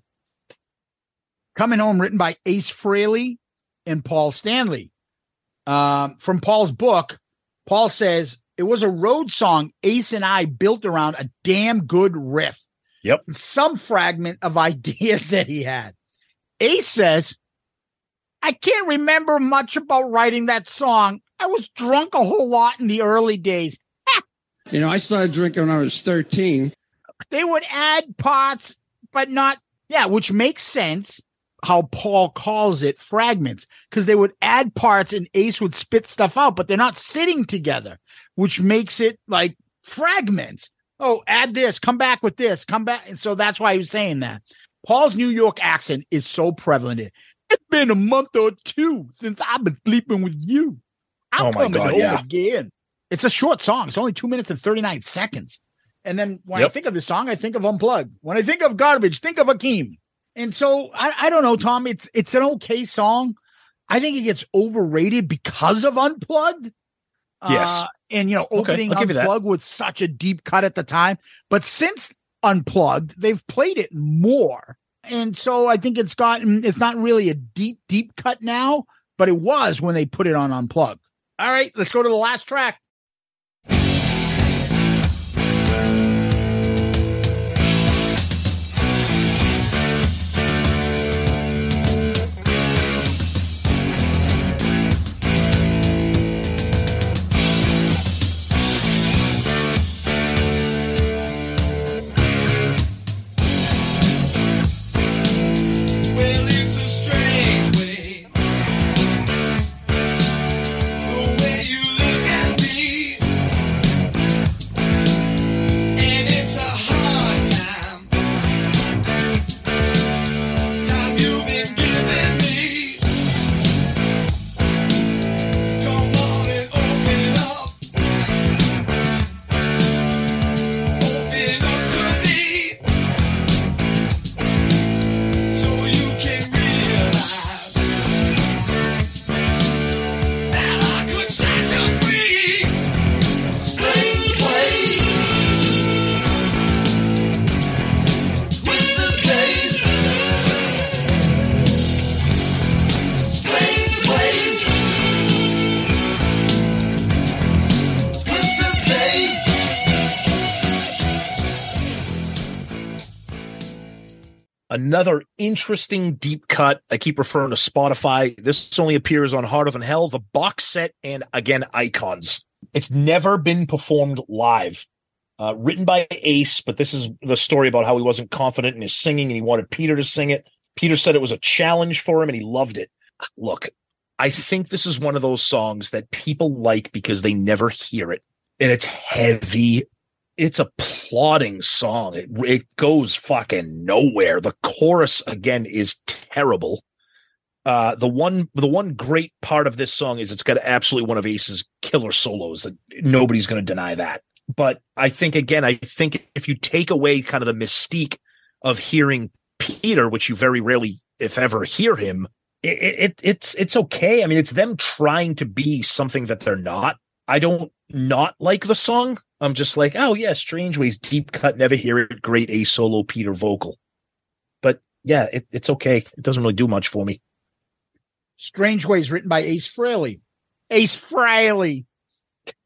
Coming Home, written by Ace Frehley and Paul Stanley. From Paul's book, Paul says, it was a road song Ace and I built around a damn good riff. Yep. And some fragment of ideas that he had. Ace says, I can't remember much about writing that song. I was drunk a whole lot in the early days. I started drinking when I was 13. They would add parts, but not, which makes sense how Paul calls it fragments, because they would add parts and Ace would spit stuff out, but they're not sitting together, which makes it like fragments. Oh, add this, come back with this, come back. And so that's why he was saying that. Paul's New York accent is so prevalent. It's been a month or two since I've been sleeping with you. I'm coming home again. It's a short song. It's only 2 minutes and 39 seconds. And then when I think of this song, I think of Unplugged. When I think of Garbage, think of Akeem. And so I don't know, Tom. It's an okay song. I think it gets overrated because of Unplugged. Yes. And opening Unplugged with such a deep cut at the time. But since Unplugged, they've played it more. And so I think it's not really a deep cut now, but it was when they put it on Unplugged. All right, let's go to the last track. Well, it's a strange way, the way you look at me, and it's a hard time you've been giving me. Come on and open up to me. So you can realize that I could set you free. Strange ways, twisted days. Strange ways, twisted days. Another interesting deep cut. I keep referring to Spotify. This only appears on Harder Than Hell, the box set, and again, Icons. It's never been performed live. Written by Ace, but this is the story about how he wasn't confident in his singing and he wanted Peter to sing it. Peter said it was a challenge for him and he loved it. Look, I think this is one of those songs that people like because they never hear it. And it's heavy. It's a plodding song. It goes fucking nowhere. The chorus again is terrible. The one great part of this song is it's got absolutely one of Ace's killer solos that nobody's going to deny that. But I think if you take away kind of the mystique of hearing Peter, which you very rarely, if ever, hear him, it's okay. I mean, it's them trying to be something that they're not. I don't not like the song. I'm just like, oh yeah, Strange Ways, deep cut, never hear it, great Ace solo, Peter vocal. But yeah, it's okay. It doesn't really do much for me. Strange Ways, written by Ace Frehley. Ace Frehley.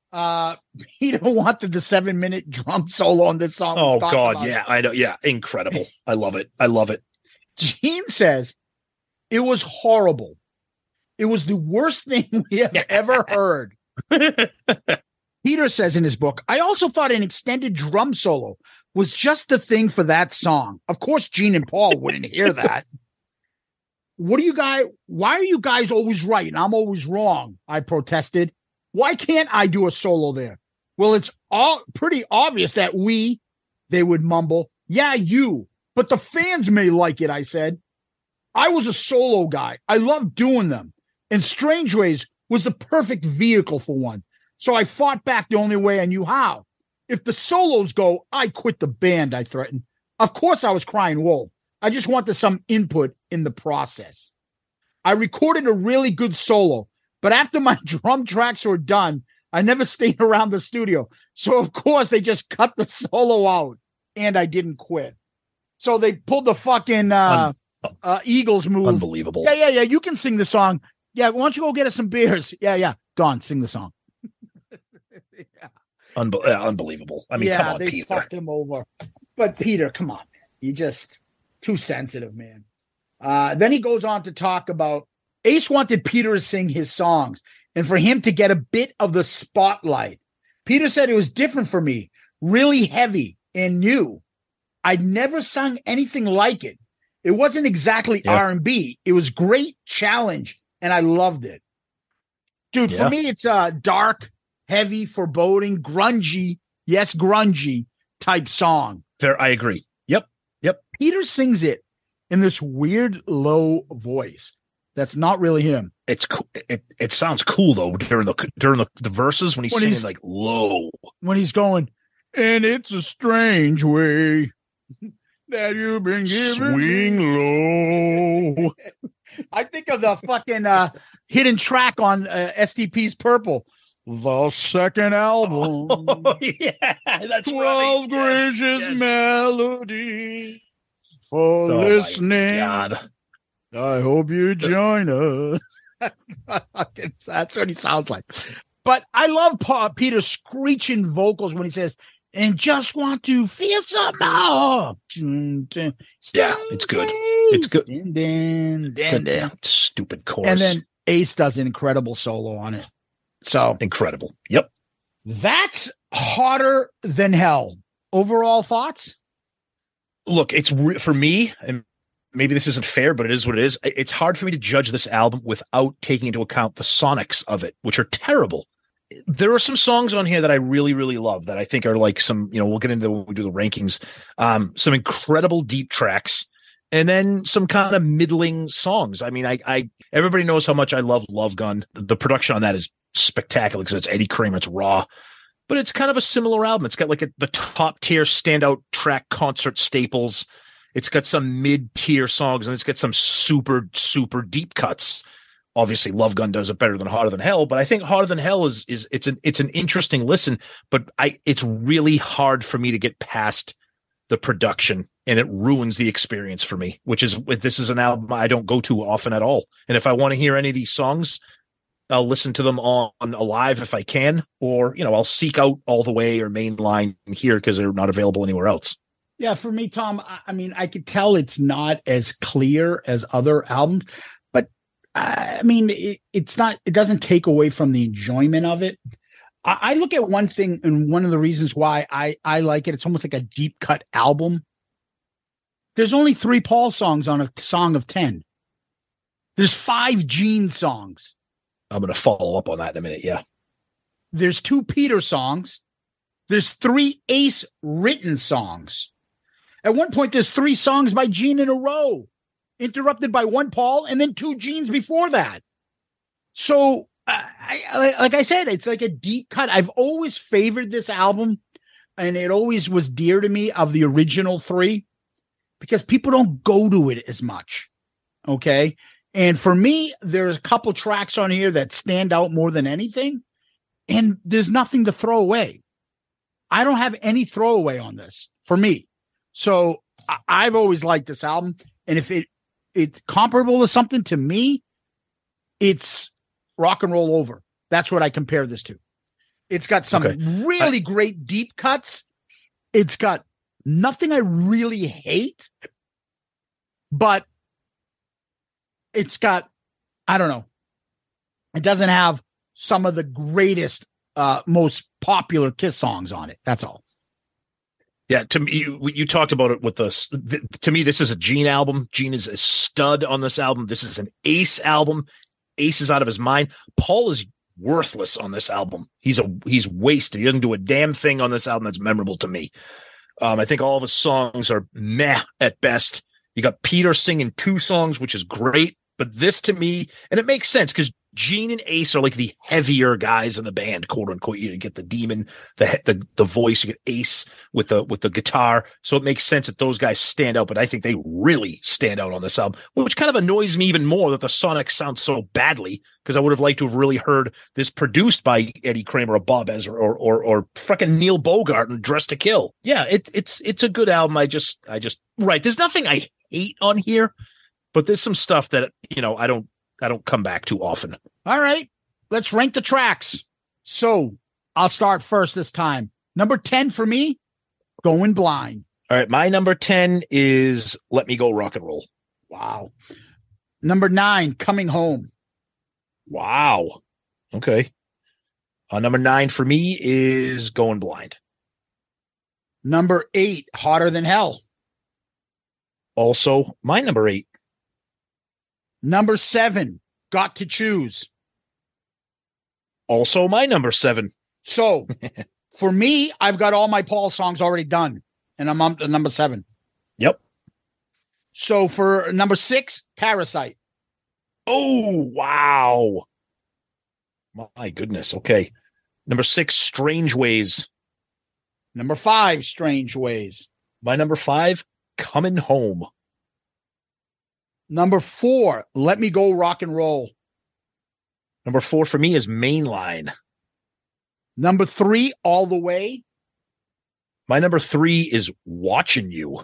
Peter wanted the 7-minute drum solo on this song. Oh God, yeah, I know. Yeah, incredible. I love it. I love it. Gene says it was horrible. It was the worst thing we have ever heard. Peter says in his book, I also thought an extended drum solo was just the thing for that song. Of course, Gene and Paul wouldn't hear that. Why are you guys always right and I'm always wrong? I protested. Why can't I do a solo there? Well, it's all pretty obvious that they would mumble, yeah, you, but the fans may like it, I said. I was a solo guy. I loved doing them. And Strange Ways was the perfect vehicle for one. So I fought back the only way I knew how. If the solos go, I quit the band, I threatened. Of course I was crying wolf. I just wanted some input in the process. I recorded a really good solo, but after my drum tracks were done, I never stayed around the studio. So of course they just cut the solo out and I didn't quit. So they pulled the fucking Eagles move. Unbelievable. Yeah. You can sing the song. Yeah. Why don't you go get us some beers? Yeah. Go on, sing the song. Unbelievable. I mean, come on, they Peter. fucked him over. But Peter, come on, man. You just too sensitive, man. Then he goes on to talk about Ace wanted Peter to sing his songs and for him to get a bit of the spotlight. Peter said it was different for me, really heavy and new. I'd never sung anything like it. It wasn't exactly R&B. It was great challenge, and I loved it. Dude, for me, it's a dark, heavy, foreboding, grungy, yes, grungy type song. Fair, I agree. Yep. Peter sings it in this weird low voice. That's not really him. It's cool. It sounds cool though during the verses when he's singing like low. When he's going, and it's a strange way that you've been giving. Swing low. I think of the fucking hidden track on STP's Purple. The second album. Oh, yeah, that's 12 right. gracious melody for listening. God. I hope you join us. That's what he sounds like. But I love Peter's screeching vocals when he says, and just want to feel something. Yeah, it's good. It's good. Stupid chorus. And then Ace does an incredible solo on it. So incredible. Yep. That's Hotter Than Hell. Overall thoughts? Look, it's for me, and maybe this isn't fair, but it is what it is. It's hard for me to judge this album without taking into account the sonics of it, which are terrible. There are some songs on here that I really, really love that I think are like some, we'll get into when we do the rankings, some incredible deep tracks and then some kind of middling songs. I mean, I everybody knows how much I love Love Gun. The production on that is spectacular because it's Eddie Kramer, it's raw, but it's kind of a similar album. It's got like the top tier standout track concert staples. It's got some mid-tier songs and it's got some super, super deep cuts. Obviously, Love Gun does it better than Hotter Than Hell, but I think Hotter Than Hell is it's an interesting listen, but it's really hard for me to get past the production, and it ruins the experience for me. This is an album I don't go to often at all, and if I want to hear any of these songs, I'll listen to them on Alive if I can, or I'll seek out All the Way or Mainline here because they're not available anywhere else. Yeah, for me, Tom, I mean, I could tell it's not as clear as other albums. I mean, it's not, it doesn't take away from the enjoyment of it. I look at one thing, and one of the reasons why I like it, it's almost like a deep cut album. There's only 3 Paul songs on a song of 10. There's 5 Gene songs. I'm going to follow up on that in a minute. Yeah. There's 2 Peter songs. There's 3 Ace written songs. At one point, there's 3 songs by Gene in a row, interrupted by 1 Paul and then 2 Genes before that. So, like I said, it's like a deep cut. I've always favored this album, and it always was dear to me of the original 3 because people don't go to it as much. Okay. And for me, there's a couple tracks on here that stand out more than anything, and there's nothing to throw away. I don't have any throwaway on this for me. So I've always liked this album. And if it's comparable to something to me, it's Rock and Roll Over. That's what I compare this to. It's got some really great deep cuts. It's got nothing I really hate, but it's got, I don't know. It doesn't have some of the greatest, most popular Kiss songs on it. That's all. Yeah, to me, you talked about it with us. To me, this is a Gene album. Gene is a stud on this album. This is an Ace album. Ace is out of his mind. Paul is worthless on this album. He's wasted. He doesn't do a damn thing on this album that's memorable to me. I think all of his songs are meh at best. You got Peter singing 2 songs, which is great. But this to me, and it makes sense because Gene and Ace are like the heavier guys in the band, quote unquote. You get the demon, the voice, you get Ace with the guitar. So it makes sense that those guys stand out, but I think they really stand out on this album, which kind of annoys me even more that the Sonic sounds so badly, because I would have liked to have really heard this produced by Eddie Kramer or Bob Ezra or freaking Neil Bogart and Dressed to Kill. Yeah, it's a good album. I just right. There's nothing I hate on here, but there's some stuff that, I don't come back to often. All right, let's rank the tracks. So I'll start first this time. Number 10 for me, Going Blind. All right, my number 10 is Let Me Go Rock and Roll. Wow. Number 9, Coming Home. Wow. Okay. Number 9 for me is Going Blind. Number 8, Hotter Than Hell. Also, my number 8. Number 7, Got to Choose. Also, my number 7. So, for me, I've got all my Paul songs already done, and I'm on to number 7. Yep. So, for number 6, Parasite. Oh, wow. My goodness. Okay. Number 6, Strange Ways. Number 5, Strange Ways. My number 5, Coming Home. Number 4, Let Me Go Rock and Roll. Number 4 for me is Mainline. Number 3, All the Way. My number 3 is Watching You.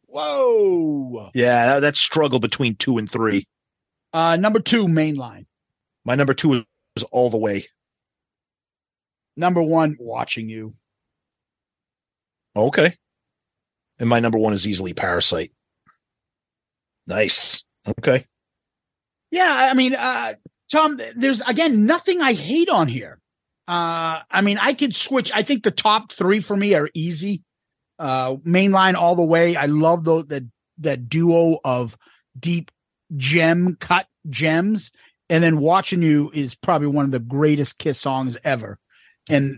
Whoa. Yeah, that struggle between 2 and 3. Number 2, Mainline. My number 2 is All the Way. Number 1, Watching You. Okay. And my number 1 is easily Parasite. Nice. Okay. Yeah, I mean, Tom, there's, again, nothing I hate on here. I mean, I could switch. I think the top 3 for me are easy. Mainline, All the Way. I love that duo of deep cut gems. And then Watching You is probably one of the greatest Kiss songs ever. And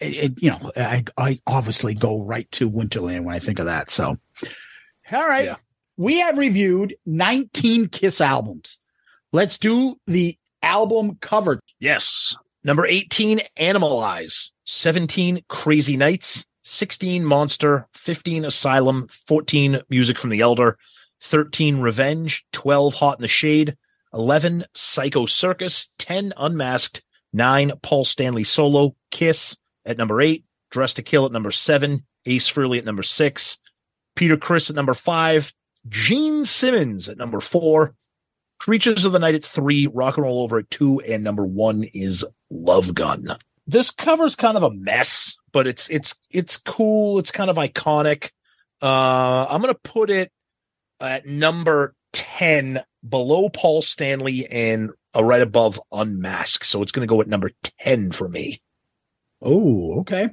I obviously go right to Winterland when I think of that. So, all right. Yeah. We have reviewed 19 Kiss albums. Let's do the album cover. Yes. Number 18, Animalize. 17, Crazy Nights. 16, Monster. 15, Asylum. 14, Music from the Elder. 13, Revenge. 12, Hot in the Shade. 11, Psycho Circus. 10, Unmasked. 9, Paul Stanley Solo. Kiss at number 8. Dressed to Kill at number 7. Ace Frehley at number 6. Peter Criss at number 5. Gene Simmons at number 4. Creatures of the Night at 3. Rock and Roll Over at 2. And number 1 is Love Gun. This cover's kind of a mess, but it's cool. It's kind of iconic. I'm going to put it at number 10, below Paul Stanley and right above Unmasked. So it's going to go at number 10 for me. Oh, okay.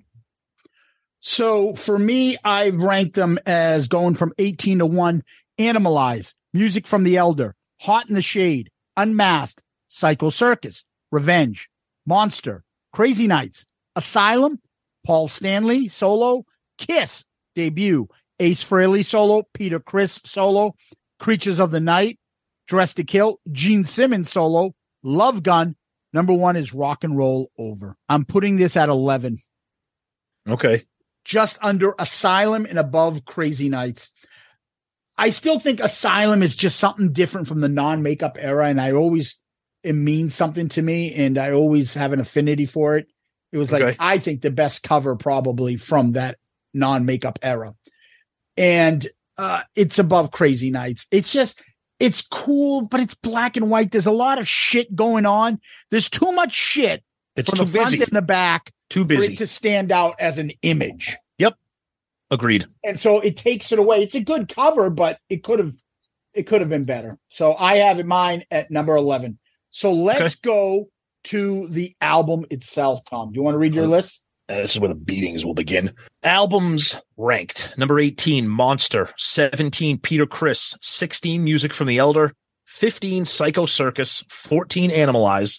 So for me, I've ranked them as going from 18 to 1. Animalize, Music from the Elder, Hot in the Shade, Unmasked, Psycho Circus, Revenge, Monster, Crazy Nights, Asylum, Paul Stanley Solo, Kiss Debut, Ace Frehley Solo, Peter Criss Solo, Creatures of the Night, Dressed to Kill, Gene Simmons Solo, Love Gun. Number 1 is Rock and Roll Over. I'm putting this at 11. Okay. Just under Asylum and above Crazy Nights. I still think Asylum is just something different from the non-makeup era, and it means something to me, and I always have an affinity for it. It was like, I think the best cover probably from that non-makeup era. And it's above Crazy Nights. It's cool, but it's black and white. There's a lot of shit going on. There's too much shit. It's from too the front busy. and the back. Too for busy. it to stand out as an image. Yep. Agreed. And so it takes it away. It's a good cover, but it could have been better. So I have it mine at number 11. So let's go to the album itself, Tom. Do you want to read your list? This is where the beatings will begin. Albums ranked. Number 18, Monster. 17, Peter Criss. 16, Music from the Elder. 15, Psycho Circus. 14, Animalize.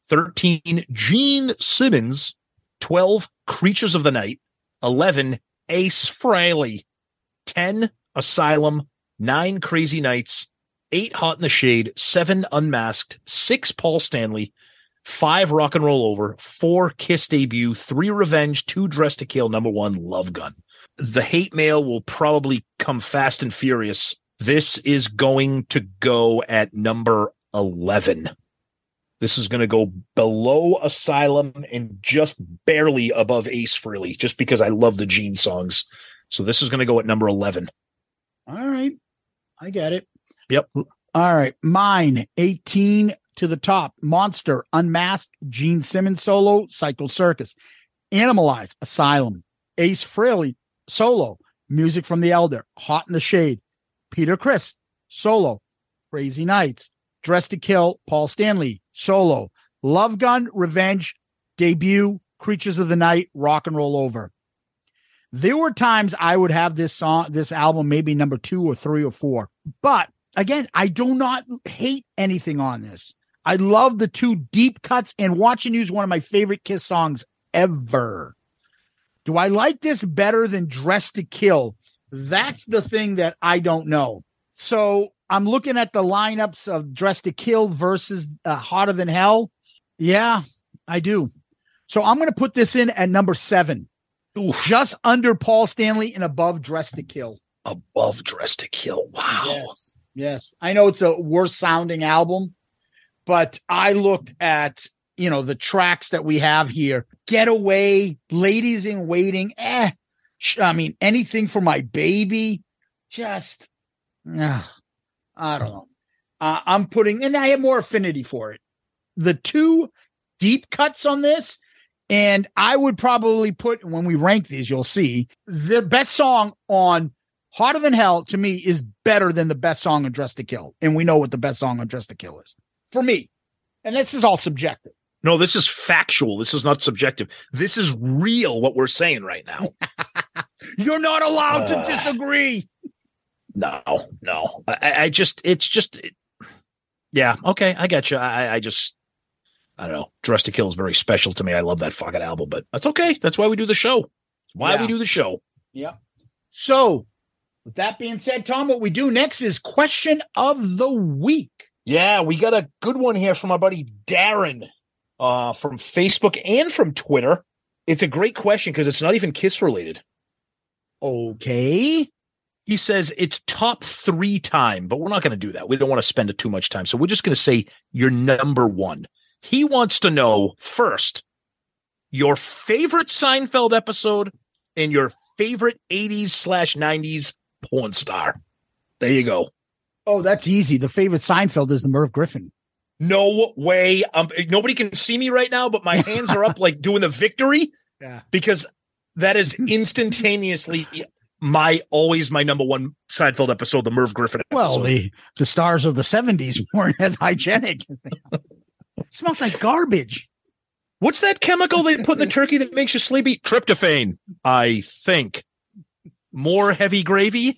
13, Gene Simmons. 12, Creatures of the Night. 11, Ace Frehley. 10, Asylum. 9, Crazy Nights. 8, Hot in the Shade. 7, Unmasked. 6, Paul Stanley. 5, Rock and Roll Over. 4, Kiss Debut. 3, Revenge. 2, Dress to Kill. Number 1, Love Gun. The hate mail will probably come fast and furious. This is going to go at number 11. This is going to go below Asylum and just barely above Ace Frehley, just because I love the Gene songs. So this is going to go at number 11. All right. I get it. Yep. All right. Mine, 18 to the top. Monster, Unmasked, Gene Simmons solo, Psycho Circus. Animalize, Asylum. Ace Frehley, solo, Music from the Elder. Hot in the Shade. Peter Criss, solo, Crazy Nights. Dress to Kill, Paul Stanley, solo. Love Gun, Revenge, Debut, Creatures of the Night, Rock and Roll Over. There were times I would have this album, maybe number 2 or 3 or 4. But again, I do not hate anything on this. I love the 2 deep cuts, and Watching You is one of my favorite Kiss songs ever. Do I like this better than Dress to Kill? That's the thing that I don't know. So I'm looking at the lineups of Dress to Kill versus Hotter Than Hell. Yeah, I do. So I'm going to put this in at number 7. Oof. Just under Paul Stanley and above Dress to Kill. Above Dress to Kill. Wow. Yes. I know it's a worse sounding album, but I looked at, the tracks that we have here. Getaway, Ladies in Waiting. Anything for My Baby. Just, I don't know. I'm putting, and I have more affinity for it. The 2 deep cuts on this, and I would probably put, when we rank these, you'll see, the best song on Hotter Than Hell, to me, is better than the best song on Dress to Kill. And we know what the best song on Dress to Kill is. For me. And this is all subjective. No, this is factual. This is not subjective. This is real, what we're saying right now. You're not allowed to disagree. No. Yeah, okay, I get you. I don't know. Dress to Kill is very special to me. I love that fucking album, but that's okay. That's why we do the show. That's why we do the show. Yeah. So, with that being said, Tom, what we do next is Question of the Week. Yeah, we got a good one here from our buddy Darren from Facebook and from Twitter. It's a great question because it's not even Kiss related. Okay. He says it's top 3 time, but we're not going to do that. We don't want to spend too much time. So we're just going to say your number 1. He wants to know first your favorite Seinfeld episode and your favorite 80s/90s porn star. There you go. Oh, that's easy. The favorite Seinfeld is the Merv Griffin. No way. Nobody can see me right now, but my hands are up like doing the victory. Yeah. Because that is instantaneously always my number 1 Seinfeld episode, the Merv Griffin episode. Well, the stars of the 70s weren't as hygienic. It smells like garbage. What's that chemical they put in the turkey that makes you sleepy? Tryptophan, I think. More heavy gravy?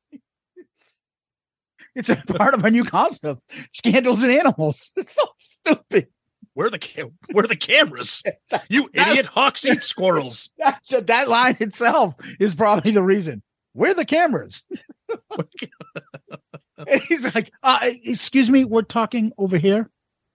It's a part of a new concept. Scandals and Animals. It's so stupid. Where are the cameras? You idiot. Hawks eat squirrels. That line itself is probably the reason. Where are the cameras? And he's like, excuse me, we're talking over here.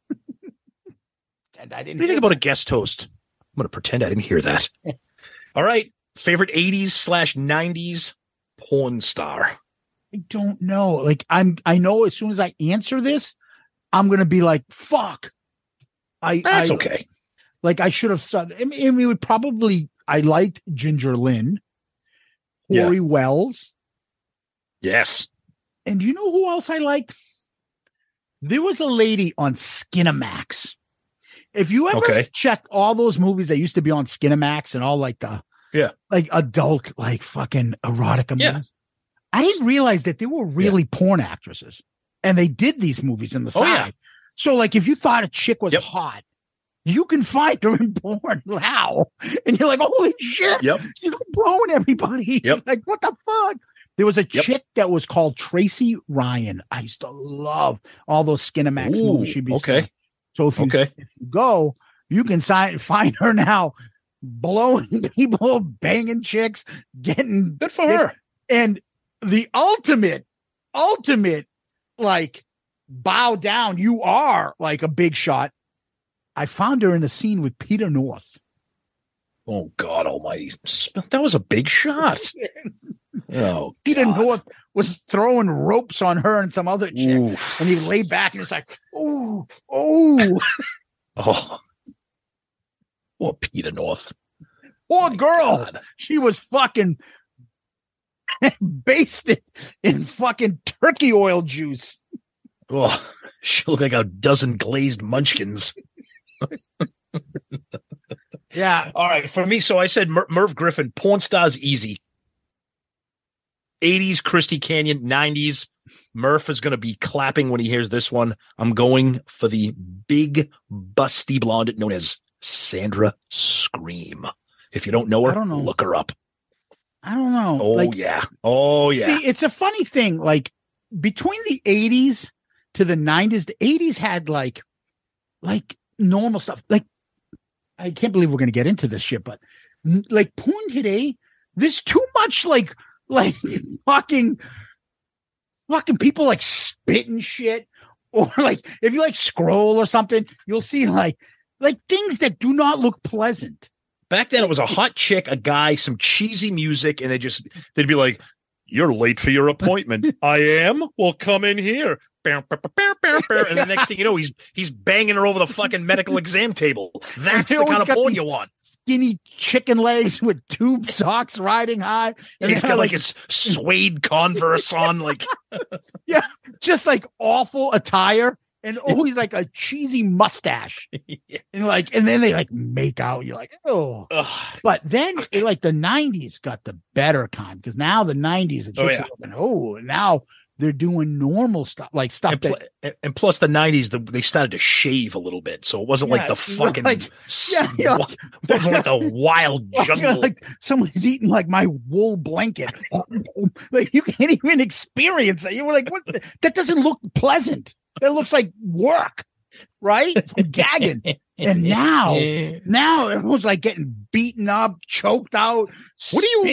And I didn't. What do you think about a guest host? I'm going to pretend I didn't hear that. All right. Favorite 80s/90s porn star. I don't know. Like I know as soon as I answer this, I'm going to be like, fuck. That's okay. Like I should have started. I mean, I liked Ginger Lynn, Corey Wells. Yes. And you know who else I liked? There was a lady on Skinamax. If you ever Okay. check all those movies that used to be on Skinamax and all like the like adult like fucking erotica movies, I didn't realize that they were really porn actresses, and they did these movies in the side. yeah. So like if you thought a chick was hot, you can find her in porn now, and you're like, holy shit, she's blowing everybody. Like what the fuck? There was a chick that was called Tracy Ryan. I used to love all those Skinamax movies. She'd be so if you go, you can find her now blowing people, banging chicks, getting good for her. And the ultimate, like bow down. You are like a big shot. I found her in a scene with Peter North. Oh God Almighty! That was a big shot. Oh, Peter North was throwing ropes on her and some other chick, and he lay back and it's like, oh, oh, Peter North. Poor girl. God. She was fucking basted in fucking turkey oil juice. Oh, she looked like a dozen glazed munchkins. Yeah. All right. For me, so I said Merv Griffin, porn stars easy. 80s Christy Canyon, 90s. Murph is going to be clapping when he hears this one. I'm going for the big busty blonde known as Sandra Scream. If you don't know her, look her up. I don't know. Oh, yeah. See, it's a funny thing. Like between the 80s to the 90s, the 80s had like normal stuff. Like, I can't believe we're going to get into this shit, but like porn today, there's too much like fucking people like spitting shit, or like if you like scroll or something, you'll see like things that do not look pleasant. Back then, it was a hot chick, a guy, some cheesy music, and they'd be like, "You're late for your appointment." I am. Well, come in here. And the next thing you know, he's banging her over the fucking medical exam table. That's the kind of porn you want. Skinny chicken legs with tube socks riding high, and he's got like his suede Converse on, like just like awful attire, and always like a cheesy mustache, and then they like make out. You're like, oh, but then like the 90s got the better kind, because now the 90s, now they're doing normal stuff, like stuff and plus the 90s, they started to shave a little bit, so it wasn't like the fucking it wasn't like the wild jungle. Like someone's eating like my wool blanket. Like you can't even experience it. You were like, what? That doesn't look pleasant. That looks like work, right? Gagging. And now everyone's like getting beaten up, choked out. What are you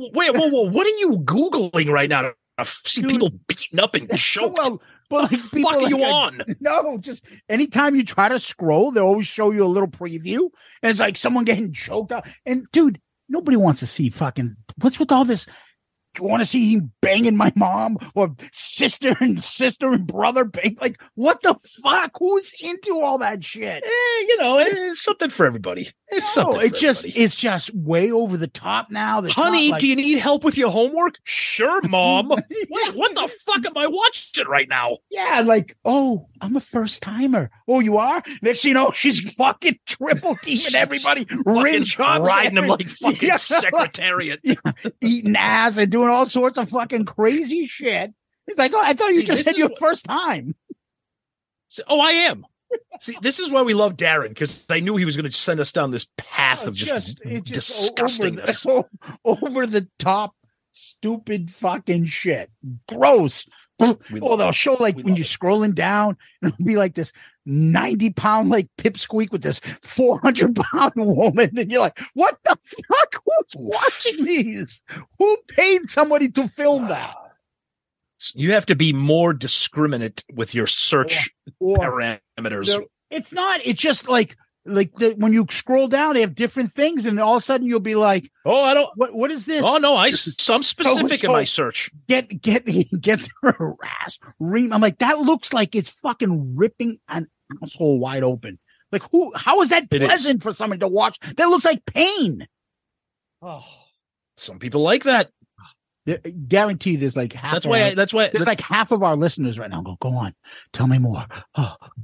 Googling right now? See people beaten up and choked. But like, what are you on? No, just anytime you try to scroll, they always show you a little preview, and it's like someone getting choked out. And dude, nobody wants to see fucking. What's with all this? Do you want to see him banging my mom, or sister and brother bang? Like, what the fuck? Who's into all that shit? It's something for everybody. It's just way over the top now. Honey, do you need help with your homework? Sure, Mom. What the fuck am I watching right now? Yeah, like, oh, I'm a first timer. Oh, you are? Next thing you know, she's fucking triple teaming everybody, riding them like fucking secretariat, eating ass and doing all sorts of fucking crazy shit. It's like, oh, I thought you just said your first time. Oh, I am. See, this is why we love Darren, because I knew he was going to send us down this path of just disgustingness. Over the top, stupid fucking shit. Gross. They'll show like when you're scrolling down, and it'll be like this 90-pound like pipsqueak with this 400-pound woman, and you're like, what the fuck? Who's watching these? Who paid somebody to film that? You have to be more discriminate with your search parameters. It's not. It's just like when you scroll down, they have different things, and all of a sudden you'll be like, "Oh, I don't. What is this? Oh no, I'm specific in my search. Get her ass. I'm like, that looks like it's fucking ripping an asshole wide open. Like who? How is that pleasant for someone to watch? That looks like pain. Oh, some people like that. Guarantee there's like half. That's why there's like half of our listeners right now go on, tell me more.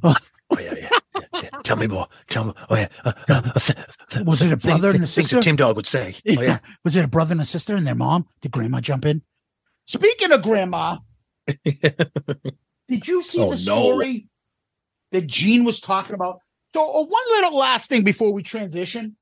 Oh yeah. Tell me more. Tell me. Oh yeah. Was it a brother and a things sister? that Tim Dog would say. Oh yeah. Was it a brother and a sister and their mom? Did grandma jump in? Speaking of grandma, did you see the story that Gene was talking about? So one little last thing before we transition.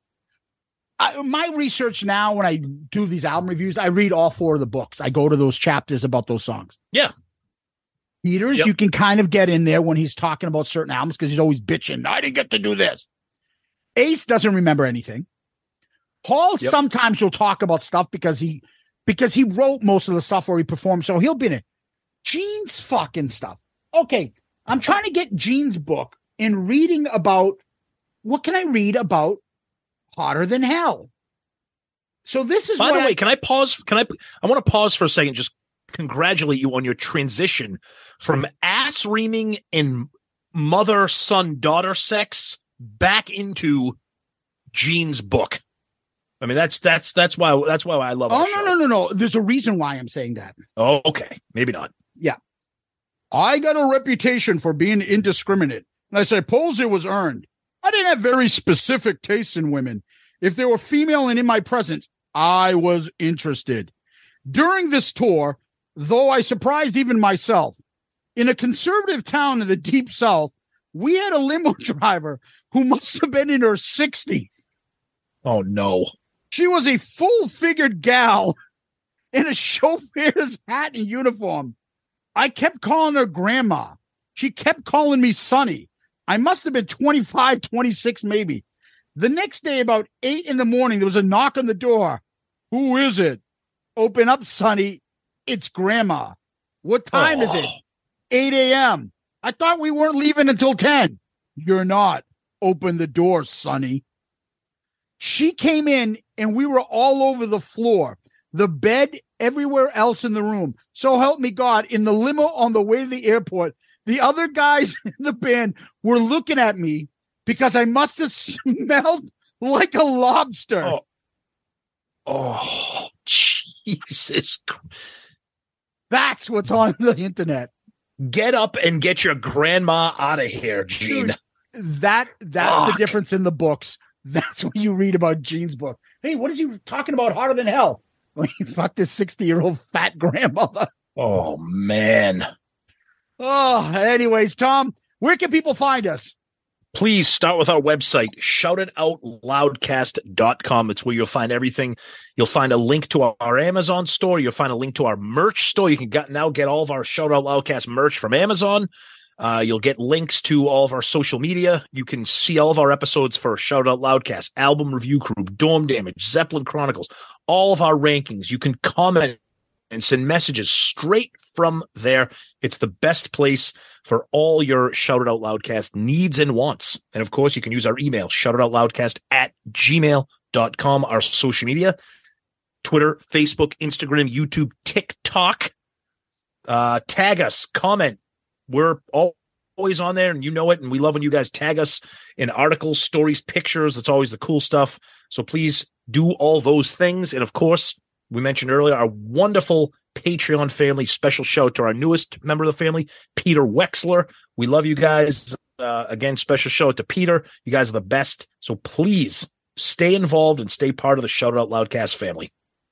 My research now, when I do these album reviews, I read all 4 of the books. I go to those chapters about those songs. Yeah. Peters, you can kind of get in there when he's talking about certain albums because he's always bitching. I didn't get to do this. Ace doesn't remember anything. Paul sometimes will talk about stuff because he wrote most of the stuff where he performed, so he'll be in it. Gene's fucking stuff. Okay, I'm trying to get Gene's book and reading about what can I read about Hotter Than Hell. So this is. By the way, can I pause? I want to pause for a second. Just congratulate you on your transition from ass reaming and mother son daughter sex back into Gene's book. I mean, that's why I love it. Oh, no. There's a reason why I'm saying that. Oh, okay. Maybe not. Yeah. I got a reputation for being indiscriminate, and I suppose it was earned. I didn't have very specific tastes in women. If they were female and in my presence, I was interested. During this tour, though I surprised even myself, in a conservative town in the Deep South, we had a limo driver who must have been in her 60s. Oh, no. She was a full-figured gal in a chauffeur's hat and uniform. I kept calling her Grandma. She kept calling me Sonny. I must have been 25, 26 maybe. The next day, about 8 in the morning, there was a knock on the door. Who is it? Open up, Sonny. It's Grandma. What time is it? 8 a.m. I thought we weren't leaving until 10. You're not. Open the door, Sonny. She came in, and we were all over the floor, the bed, everywhere else in the room. So help me God, in the limo on the way to the airport, the other guys in the band were looking at me because I must have smelled like a lobster. Oh, Jesus. That's what's on the internet. Get up and get your grandma out of here, Gene. Dude, that's the difference in the books. That's what you read about Gene's book. Hey, what is he talking about Hotter Than Hell? When he fucked his 60-year-old fat grandmother. Oh, man. Oh, anyways, Tom, where can people find us? Please start with our website, shoutitoutloudcast.com. It's where you'll find everything. You'll find a link to our Amazon store. You'll find a link to our merch store. You can now get all of our Shout Out Loudcast merch from Amazon. You'll get links to all of our social media. You can see all of our episodes for Shout Out Loudcast, Album Review Group, Dorm Damage, Zeppelin Chronicles, all of our rankings. You can comment and send messages straight from there. It's the best place for all your Shout It Out Loudcast needs and wants. And of course, you can use our email, shoutitoutloudcast@gmail.com, our social media, Twitter, Facebook, Instagram, YouTube, TikTok. Tag us, comment. We're always on there, and you know it, and we love when you guys tag us in articles, stories, pictures. That's always the cool stuff. So please do all those things. And of course, we mentioned earlier our wonderful Patreon family. Special shout out to our newest member of the family, Peter Wexler. We love you guys. Again, special shout out to Peter. You guys are the best. So please stay involved and stay part of the Shout It Out Loudcast family.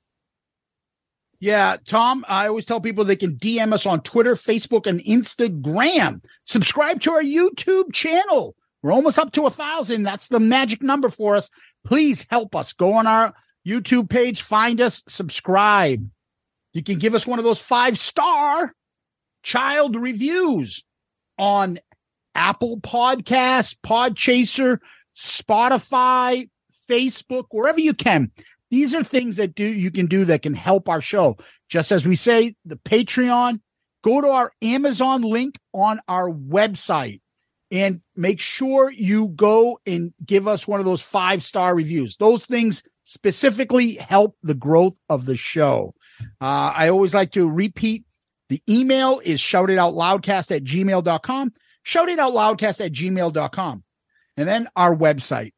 Yeah, Tom, I always tell people they can DM us on Twitter, Facebook, and Instagram. Subscribe to our YouTube channel. We're almost up to 1,000. That's the magic number for us. Please help us. Go on our YouTube page, find us, subscribe. You can give us one of those 5-star child reviews on Apple Podcasts, Podchaser, Spotify, Facebook, wherever you can. These are things that you can do that can help our show. Just as we say, the Patreon, go to our Amazon link on our website and make sure you go and give us one of those 5-star reviews. Those things specifically help the growth of the show. I always like to repeat, the email is shoutitoutloudcast@gmail.com, shoutitoutloudcast@gmail.com. And then our website,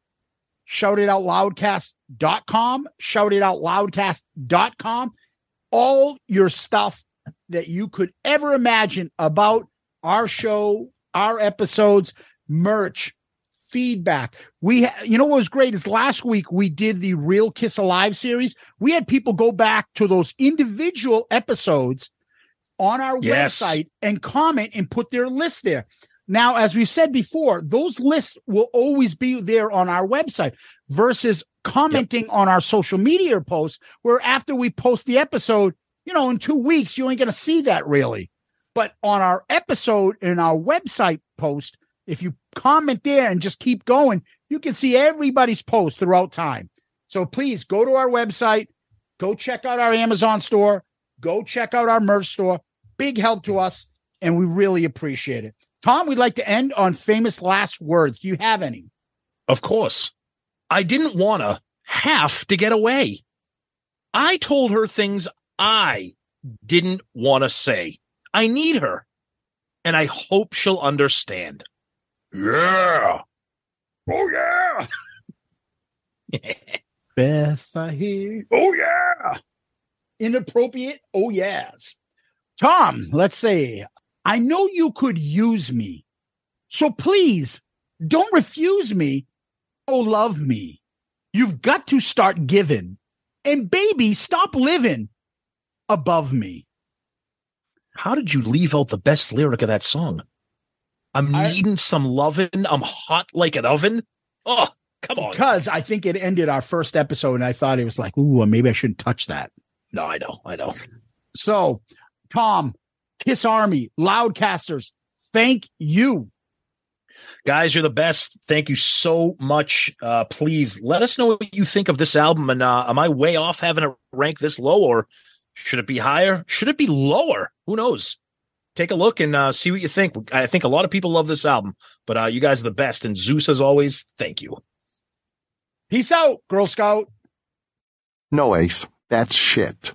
shoutitoutloudcast.com, shoutitoutloudcast.com. All your stuff that you could ever imagine about our show, our episodes, merch, feedback. You know what was great is last week we did the Real Kiss Alive series. We had people go back to those individual episodes on our website and comment and put their list there. Now, as we've said before, those lists will always be there on our website versus commenting on our social media posts, where after we post the episode, in 2 weeks, you ain't going to see that really. But on our episode and our website post, if you comment there and just keep going, you can see everybody's post throughout time. So please go to our website, go check out our Amazon store, go check out our merch store. Big help to us, and we really appreciate it. Tom, we'd like to end on famous last words. Do you have any? Of course. I didn't want to have to get away. I told her things I didn't want to say. I need her, and I hope she'll understand. Yeah. Oh, yeah. Beth, I hear. Oh, yeah. Inappropriate. Oh, yes. Tom, let's say, I know you could use me, so please don't refuse me. Oh, love me. You've got to start giving, and baby, stop living above me. How did you leave out the best lyric of that song? I'm needing some lovin'. I'm hot like an oven. Oh, come on. Because I think it ended our first episode, and I thought it was like, ooh, maybe I shouldn't touch that. No, I know. So, Tom, Kiss Army, Loudcasters, thank you. Guys, you're the best. Thank you so much. Please let us know what you think of this album. And am I way off having it rank this low, or should it be higher? Should it be lower? Who knows? Take a look and see what you think. I think a lot of people love this album, but you guys are the best. And Zeus, as always, thank you. Peace out, Girl Scout. No, Ace. That's shit.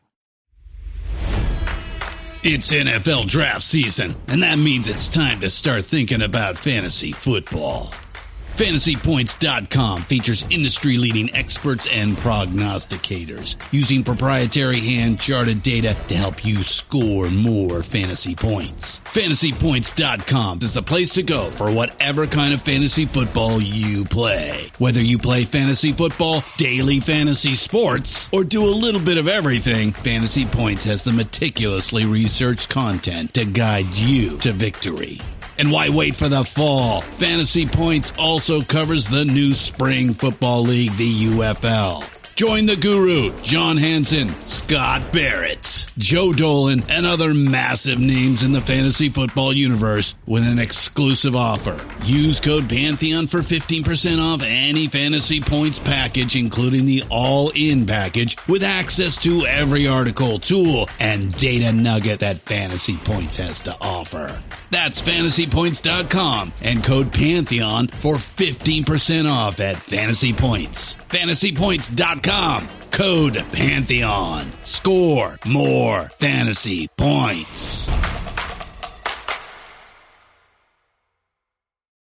It's NFL draft season, and that means it's time to start thinking about fantasy football. FantasyPoints.com features industry-leading experts and prognosticators using proprietary hand-charted data to help you score more fantasy points. FantasyPoints.com is the place to go for whatever kind of fantasy football you play. Whether you play fantasy football, daily fantasy sports, or do a little bit of everything, Fantasy Points has the meticulously researched content to guide you to victory. And why wait for the fall? Fantasy Points also covers the new spring football league, the UFL. Join the guru, John Hansen, Scott Barrett, Joe Dolan, and other massive names in the fantasy football universe with an exclusive offer. Use code Pantheon for 15% off any Fantasy Points package, including the all-in package, with access to every article, tool, and data nugget that Fantasy Points has to offer. That's FantasyPoints.com and code Pantheon for 15% off at Fantasy Points. FantasyPoints.com, code Pantheon. Score more fantasy points.